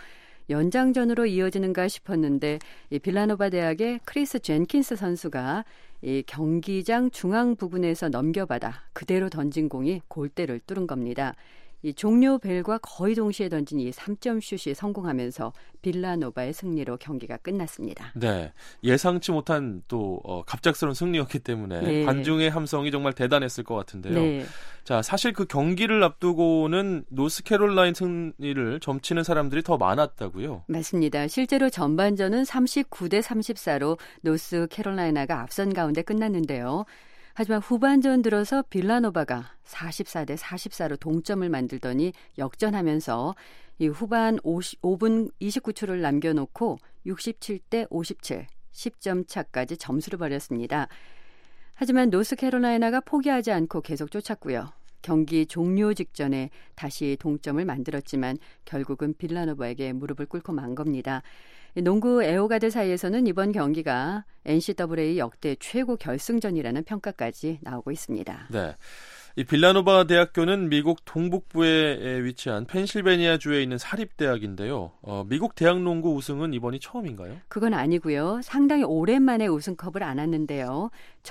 S18: 연장전으로 이어지는가 싶었는데 이 빌라노바 대학의 크리스 젠킨스 선수가 이 경기장 중앙 부근에서 넘겨받아 그대로 던진 공이 골대를 뚫은 겁니다. 이 종료 벨과 거의 동시에 던진 이 삼 점 슛이 성공하면서 빌라노바의 승리로 경기가 끝났습니다.
S4: 네, 예상치 못한 또 어, 갑작스러운 승리였기 때문에
S18: 네.
S4: 관중의 함성이 정말 대단했을 것 같은데요.
S18: 네.
S4: 자, 사실 그 경기를 앞두고는 노스캐롤라인 승리를 점치는 사람들이 더 많았다고요?
S18: 맞습니다. 실제로 전반전은 삼십구 대 삼십사로 노스캐롤라이나가 앞선 가운데 끝났는데요. 하지만 후반전 들어서 빌라노바가 사십사 대 사십사로 동점을 만들더니 역전하면서 이 후반 오 분 이십구 초를 남겨놓고 육십칠 대 오십칠, 십 점 차까지 점수를 벌였습니다. 하지만 노스캐롤라이나가 포기하지 않고 계속 쫓았고요. 경기 종료 직전에 다시 동점을 만들었지만 결국은 빌라노바에게 무릎을 꿇고 만 겁니다. 농구 애호가들 사이에서는 이번 경기가 엔씨에이 역대 최고 결승전이라는 평가까지 나오고 있습니다.
S4: 네, 이 빌라노바 대학교는 미국 동북부에 위치한 펜실베니아주에 있는 사립대학인데요. 어, 미국 대학농구 우승은 이번이 처음인가요?
S18: 그건 아니고요. 상당히 오랜만에 우승컵을 안았는데요.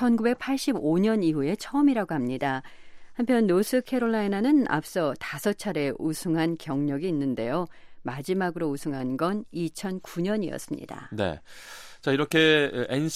S18: 천구백팔십오 년 이후에 처음이라고 합니다. 한편 노스캐롤라이나는 앞서 다섯 차례 우승한 경력이 있는데요. 마지막으로 우승한 건 이천구 년이었습니다.
S4: 네. 자, 이렇게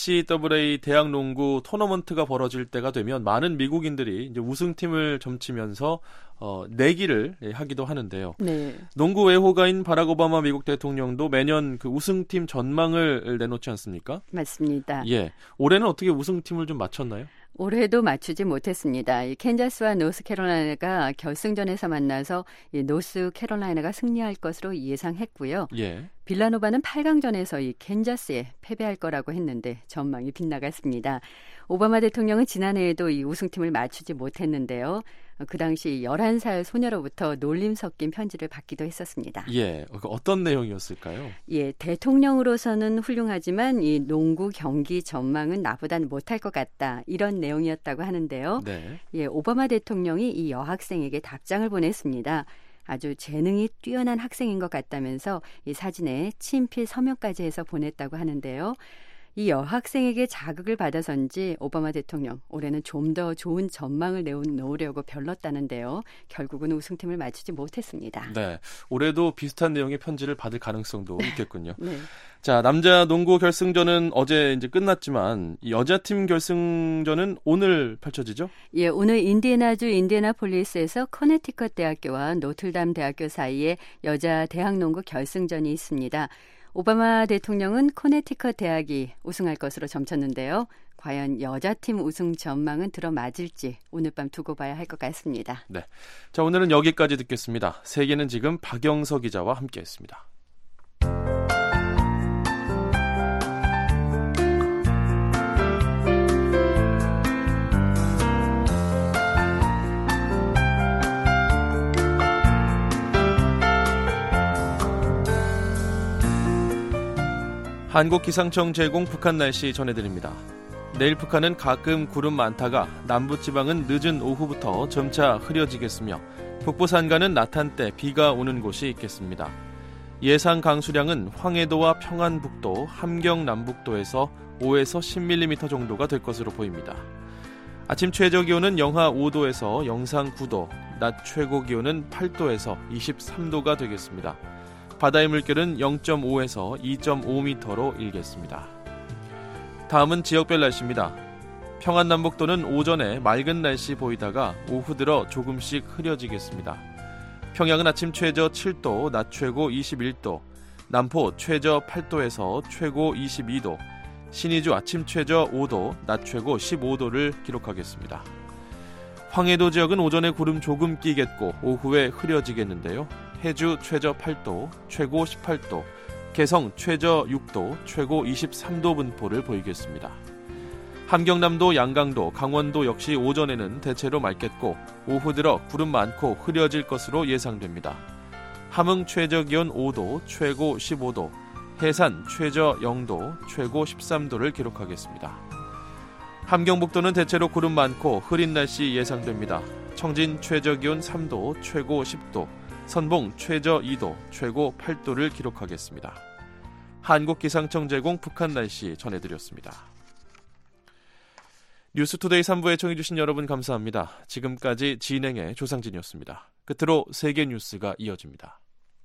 S4: 엔씨에이 대학 농구 토너먼트가 벌어질 때가 되면 많은 미국인들이 이제 우승팀을 점치면서 어, 내기를 하기도 하는데요.
S18: 네.
S4: 농구 애호가인 바락 오바마 미국 대통령도 매년 그 우승팀 전망을 내놓지 않습니까?
S18: 맞습니다.
S4: 예. 올해는 어떻게 우승팀을 좀 맞췄나요?
S18: 올해도 맞추지 못했습니다. 이 캔자스와 노스캐롤라이나가 결승전에서 만나서 이 노스캐롤라이나가 승리할 것으로 예상했고요.
S4: 예.
S18: 빌라노바는 팔 강전에서 이 캔자스에 패배할 거라고 했는데 전망이 빗나갔습니다. 오바마 대통령은 지난해에도 이 우승팀을 맞추지 못했는데요. 그 당시 열한 살 소녀로부터 놀림 섞인 편지를 받기도 했었습니다.
S4: 예, 어떤 내용이었을까요?
S18: 예, 대통령으로서는 훌륭하지만 이 농구 경기 전망은 나보단 못할 것 같다. 이런 내용이었다고 하는데요.
S4: 네.
S18: 예, 오바마 대통령이 이 여학생에게 답장을 보냈습니다. 아주 재능이 뛰어난 학생인 것 같다면서 이 사진에 친필 서명까지 해서 보냈다고 하는데요. 이 여학생에게 자극을 받아서인지 오바마 대통령 올해는 좀 더 좋은 전망을 내놓으려고 별렀다는데요. 결국은 우승팀을 맞추지 못했습니다.
S4: 네, 올해도 비슷한 내용의 편지를 받을 가능성도 있겠군요.
S18: 네.
S4: 자, 남자 농구 결승전은 어제 이제 끝났지만 여자팀 결승전은 오늘 펼쳐지죠?
S18: 예, 오늘 인디애나주 인디애나폴리스에서 커네티컷 대학교와 노틀담 대학교 사이에 여자 대학 농구 결승전이 있습니다. 오바마 대통령은 커네티컷 대학이 우승할 것으로 점쳤는데요. 과연 여자팀 우승 전망은 들어맞을지 오늘 밤 두고 봐야 할 것 같습니다.
S4: 네, 자 오늘은 여기까지 듣겠습니다. 세계는 지금 박영서 기자와 함께했습니다. 한국기상청 제공 북한 날씨 전해드립니다. 내일 북한은 가끔 구름 많다가 남부지방은 늦은 오후부터 점차 흐려지겠으며 북부 산간은 낮 한때 비가 오는 곳이 있겠습니다. 예상 강수량은 황해도와 평안북도, 함경 남북도에서 오에서 십 밀리미터 정도가 될 것으로 보입니다. 아침 최저기온은 영하 오 도에서 영상 구 도, 낮 최고기온은 팔 도에서 이십삼 도가 되겠습니다. 바다의 물결은 영 점 오에서 이 점 오 미터로 일겠습니다. 다음은 지역별 날씨입니다. 평안남북도는 오전에 맑은 날씨 보이다가 오후 들어 조금씩 흐려지겠습니다. 평양은 아침 최저 칠 도, 낮 최고 이십일 도, 남포 최저 팔 도에서 최고 이십이 도, 신의주 아침 최저 오 도, 낮 최고 십오 도를 기록하겠습니다. 황해도 지역은 오전에 구름 조금 끼겠고 오후에 흐려지겠는데요. 해주 최저 팔 도, 최고 십팔 도, 개성 최저 육 도, 최고 이십삼 도 분포를 보이겠습니다. 함경남도, 양강도, 강원도 역시 오전에는 대체로 맑겠고 오후 들어 구름 많고 흐려질 것으로 예상됩니다. 함흥 최저 기온 오 도, 최고 십오 도, 해산 최저 영 도, 최고 십삼 도를 기록하겠습니다. 함경북도는 대체로 구름 많고 흐린 날씨 예상됩니다. 청진 최저 기온 삼 도, 최고 십 도, 선봉 최저 이 도, 최고 팔 도를 기록하겠습니다. 한국기상청 제공 북한 날씨 전해드렸습니다. 뉴스투데이 삼 부에 청해주신 여러분 감사합니다. 지금까지 진행의 조상진이었습니다. 끝으로 세계 뉴스가 이어집니다.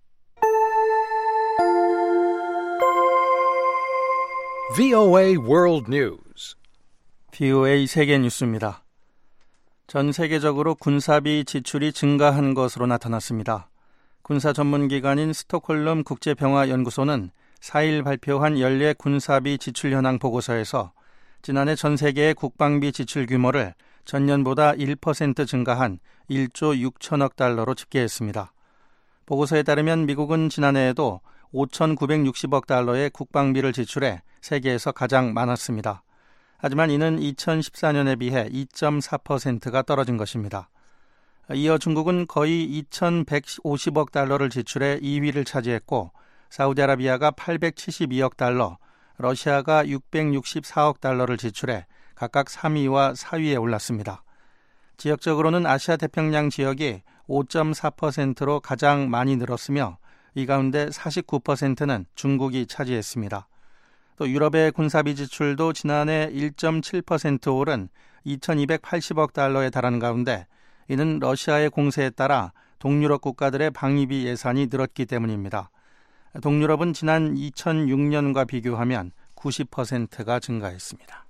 S1: 브이오에이 World News.
S2: 브이오에이 세계 뉴스입니다. 전 세계적으로 군사비 지출이 증가한 것으로 나타났습니다. 군사 전문기관인 스톡홀름 국제평화연구소는 사 일 발표한 연례 군사비 지출 현황 보고서에서 지난해 전 세계의 국방비 지출 규모를 전년보다 일 퍼센트 증가한 일조 육천억 달러로 집계했습니다. 보고서에 따르면 미국은 지난해에도 오천구백육십억 달러의 국방비를 지출해 세계에서 가장 많았습니다. 하지만 이는 이천십사 년에 비해 이 점 사 퍼센트가 떨어진 것입니다. 이어 중국은 거의 이천백오십억 달러를 지출해 이 위를 차지했고 사우디아라비아가 팔백칠십이억 달러, 러시아가 육백육십사억 달러를 지출해 각각 삼 위와 사 위에 올랐습니다. 지역적으로는 아시아 태평양 지역이 오 점 사 퍼센트로 가장 많이 늘었으며 이 가운데 사십구 퍼센트는 중국이 차지했습니다. 또 유럽의 군사비 지출도 지난해 일 점 칠 퍼센트 오른 이천이백팔십억 달러에 달하는 가운데 이는 러시아의 공세에 따라 동유럽 국가들의 방위비 예산이 늘었기 때문입니다. 동유럽은 지난 이천육 년과 비교하면 구십 퍼센트가 증가했습니다.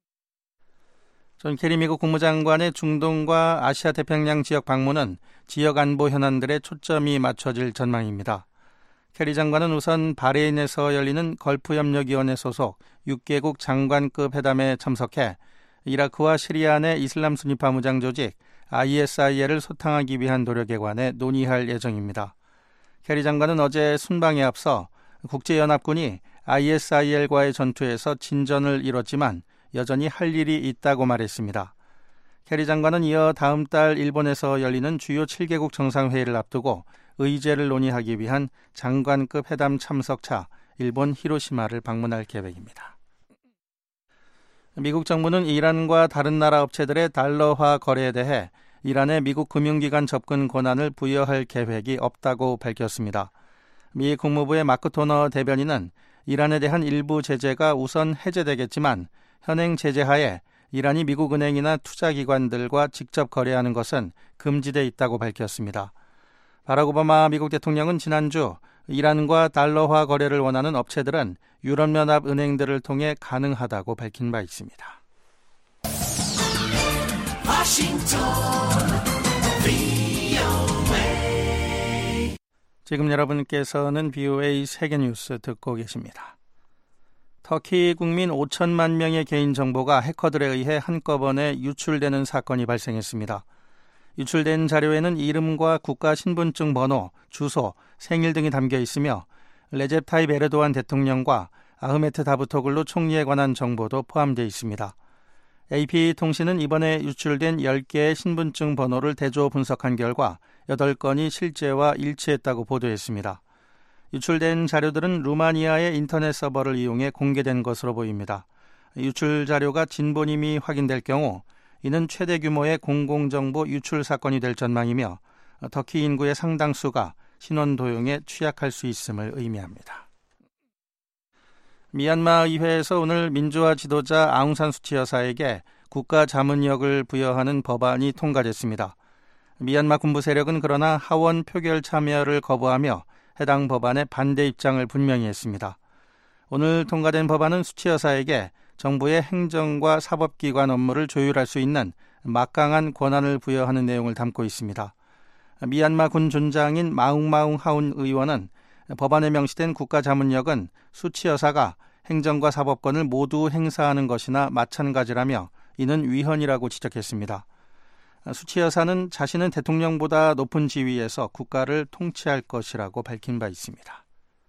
S2: 존 케리 미국 국무장관의 중동과 아시아 태평양 지역 방문은 지역 안보 현안들에 초점이 맞춰질 전망입니다. 케리 장관은 우선 바레인에서 열리는 걸프협력위원회 소속 육 개국 장관급 회담에 참석해 이라크와 시리아 내 이슬람 순위파 무장 조직 아이에스아이엘을 소탕하기 위한 노력에 관해 논의할 예정입니다. 캐리 장관은 어제 순방에 앞서 국제연합군이 아이에스아이엘과의 전투에서 진전을 이뤘지만 여전히 할 일이 있다고 말했습니다. 캐리 장관은 이어 다음 달 일본에서 열리는 주요 칠 개국 정상회의를 앞두고 의제를 논의하기 위한 장관급 회담 참석차 일본 히로시마를 방문할 계획입니다. 미국 정부는 이란과 다른 나라 업체들의 달러화 거래에 대해 이란의 미국 금융기관 접근 권한을 부여할 계획이 없다고 밝혔습니다. 미 국무부의 마크 토너 대변인은 이란에 대한 일부 제재가 우선 해제되겠지만 현행 제재하에 이란이 미국 은행이나 투자기관들과 직접 거래하는 것은 금지돼 있다고 밝혔습니다. 바락 오바마 미국 대통령은 지난주 이란과 달러화 거래를 원하는 업체들은 유럽연합 은행들을 통해 가능하다고 밝힌 바 있습니다. 지금 여러분께서는 비오에이 세계뉴스 듣고 계십니다. 터키 국민 오천만 명의 개인정보가 해커들에 의해 한꺼번에 유출되는 사건이 발생했습니다. 유출된 자료에는 이름과 국가 신분증 번호, 주소, 생일 등이 담겨 있으며 레제프 타입 에르도안 대통령과 아흐메트 다부토글루 총리에 관한 정보도 포함되어 있습니다. 에이피통신은 이번에 유출된 열 개의 신분증 번호를 대조 분석한 결과 여덟 건이 실제와 일치했다고 보도했습니다. 유출된 자료들은 루마니아의 인터넷 서버를 이용해 공개된 것으로 보입니다. 유출 자료가 진본임이 확인될 경우 이는 최대 규모의 공공정보 유출 사건이 될 전망이며 터키 인구의 상당수가 신원 도용에 취약할 수 있음을 의미합니다. 미얀마 의회에서 오늘 민주화 지도자 아웅산 수치 여사에게 국가 자문역을 부여하는 법안이 통과됐습니다. 미얀마 군부 세력은 그러나 하원 표결 참여를 거부하며 해당 법안에 반대 입장을 분명히 했습니다. 오늘 통과된 법안은 수치 여사에게 정부의 행정과 사법기관 업무를 조율할 수 있는 막강한 권한을 부여하는 내용을 담고 있습니다. 미얀마 군 존장인 마웅마웅 하운 의원은 법안에 명시된 국가자문력은 수치 여사가 행정과 사법권을 모두 행사하는 것이나 마찬가지라며 이는 위헌이라고 지적했습니다. 수치 여사는 자신은 대통령보다 높은 지위에서 국가를 통치할 것이라고 밝힌 바 있습니다.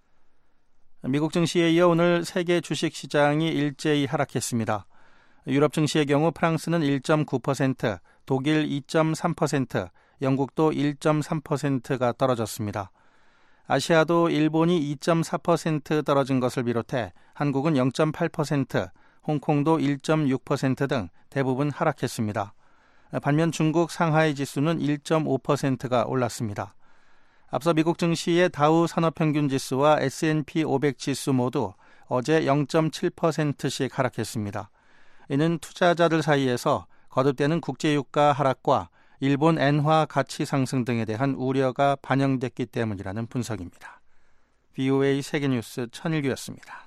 S2: 미국 증시에 이어 오늘 세계 주식시장이 일제히 하락했습니다. 유럽 증시의 경우 프랑스는 일 점 구 퍼센트, 독일 이 점 삼 퍼센트, 영국도 일 점 삼 퍼센트가 떨어졌습니다. 아시아도 일본이 이 점 사 퍼센트 떨어진 것을 비롯해 한국은 영 점 팔 퍼센트, 홍콩도 일 점 육 퍼센트 등 대부분 하락했습니다. 반면 중국 상하이 지수는 일 점 오 퍼센트가 올랐습니다. 앞서 미국 증시의 다우 산업평균 지수와 에스 앤 피 오백 지수 모두 어제 영 점 칠 퍼센트씩 하락했습니다. 이는 투자자들 사이에서 거듭되는 국제유가 하락과 일본 엔화 가치 상승 등에 대한 우려가 반영됐기 때문이라는 분석입니다. 비오에이 세계뉴스 천일규였습니다.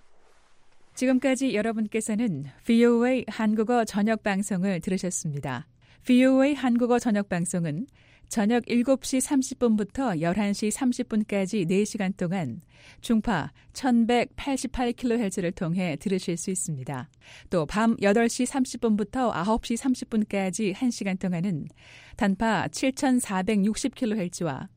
S17: 지금까지 여러분께서는 비오에이 한국어 저녁 방송을 들으셨습니다. 비오에이 한국어 저녁 방송은 저녁 일곱 시 삼십 분부터 열한 시 삼십 분까지 네 시간 동안 중파 천백팔십팔 킬로헤르츠를 통해 들으실 수 있습니다. 또 밤 여덟 시 삼십 분부터 아홉 시 삼십 분까지 한 시간 동안은 단파 칠천사백육십 킬로헤르츠와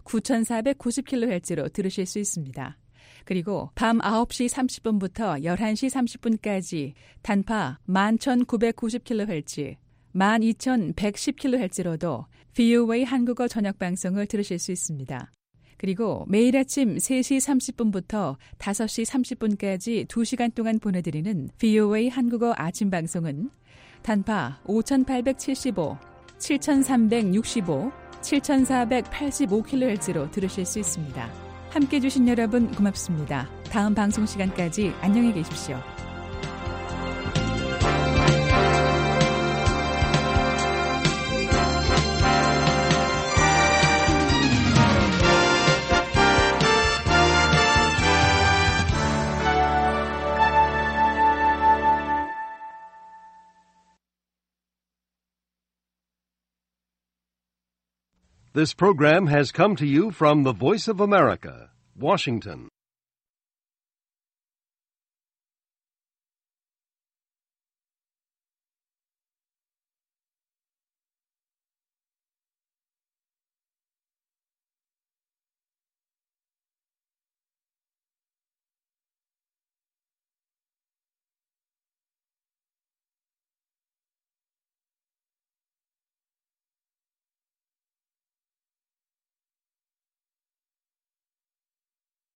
S17: 구천사백구십 킬로헤르츠로 들으실 수 있습니다. 그리고 밤 아홉 시 삼십 분부터 열한 시 삼십 분까지 단파 만 천구백구십 킬로헤르츠, 만 이천백십 킬로헤르츠로도 비오에이 한국어 저녁 방송을 들으실 수 있습니다. 그리고 매일 아침 세 시 삼십 분부터 다섯 시 삼십 분까지 두 시간 동안 보내드리는 비오에이 한국어 아침 방송은 단파 오천팔백칠십오, 칠천삼백육십오, 칠천사백팔십오 킬로헤르츠로 들으실 수 있습니다. 함께해 주신 여러분 고맙습니다. 다음 방송 시간까지 안녕히 계십시오.
S3: This program has come to you from the Voice of America, Washington.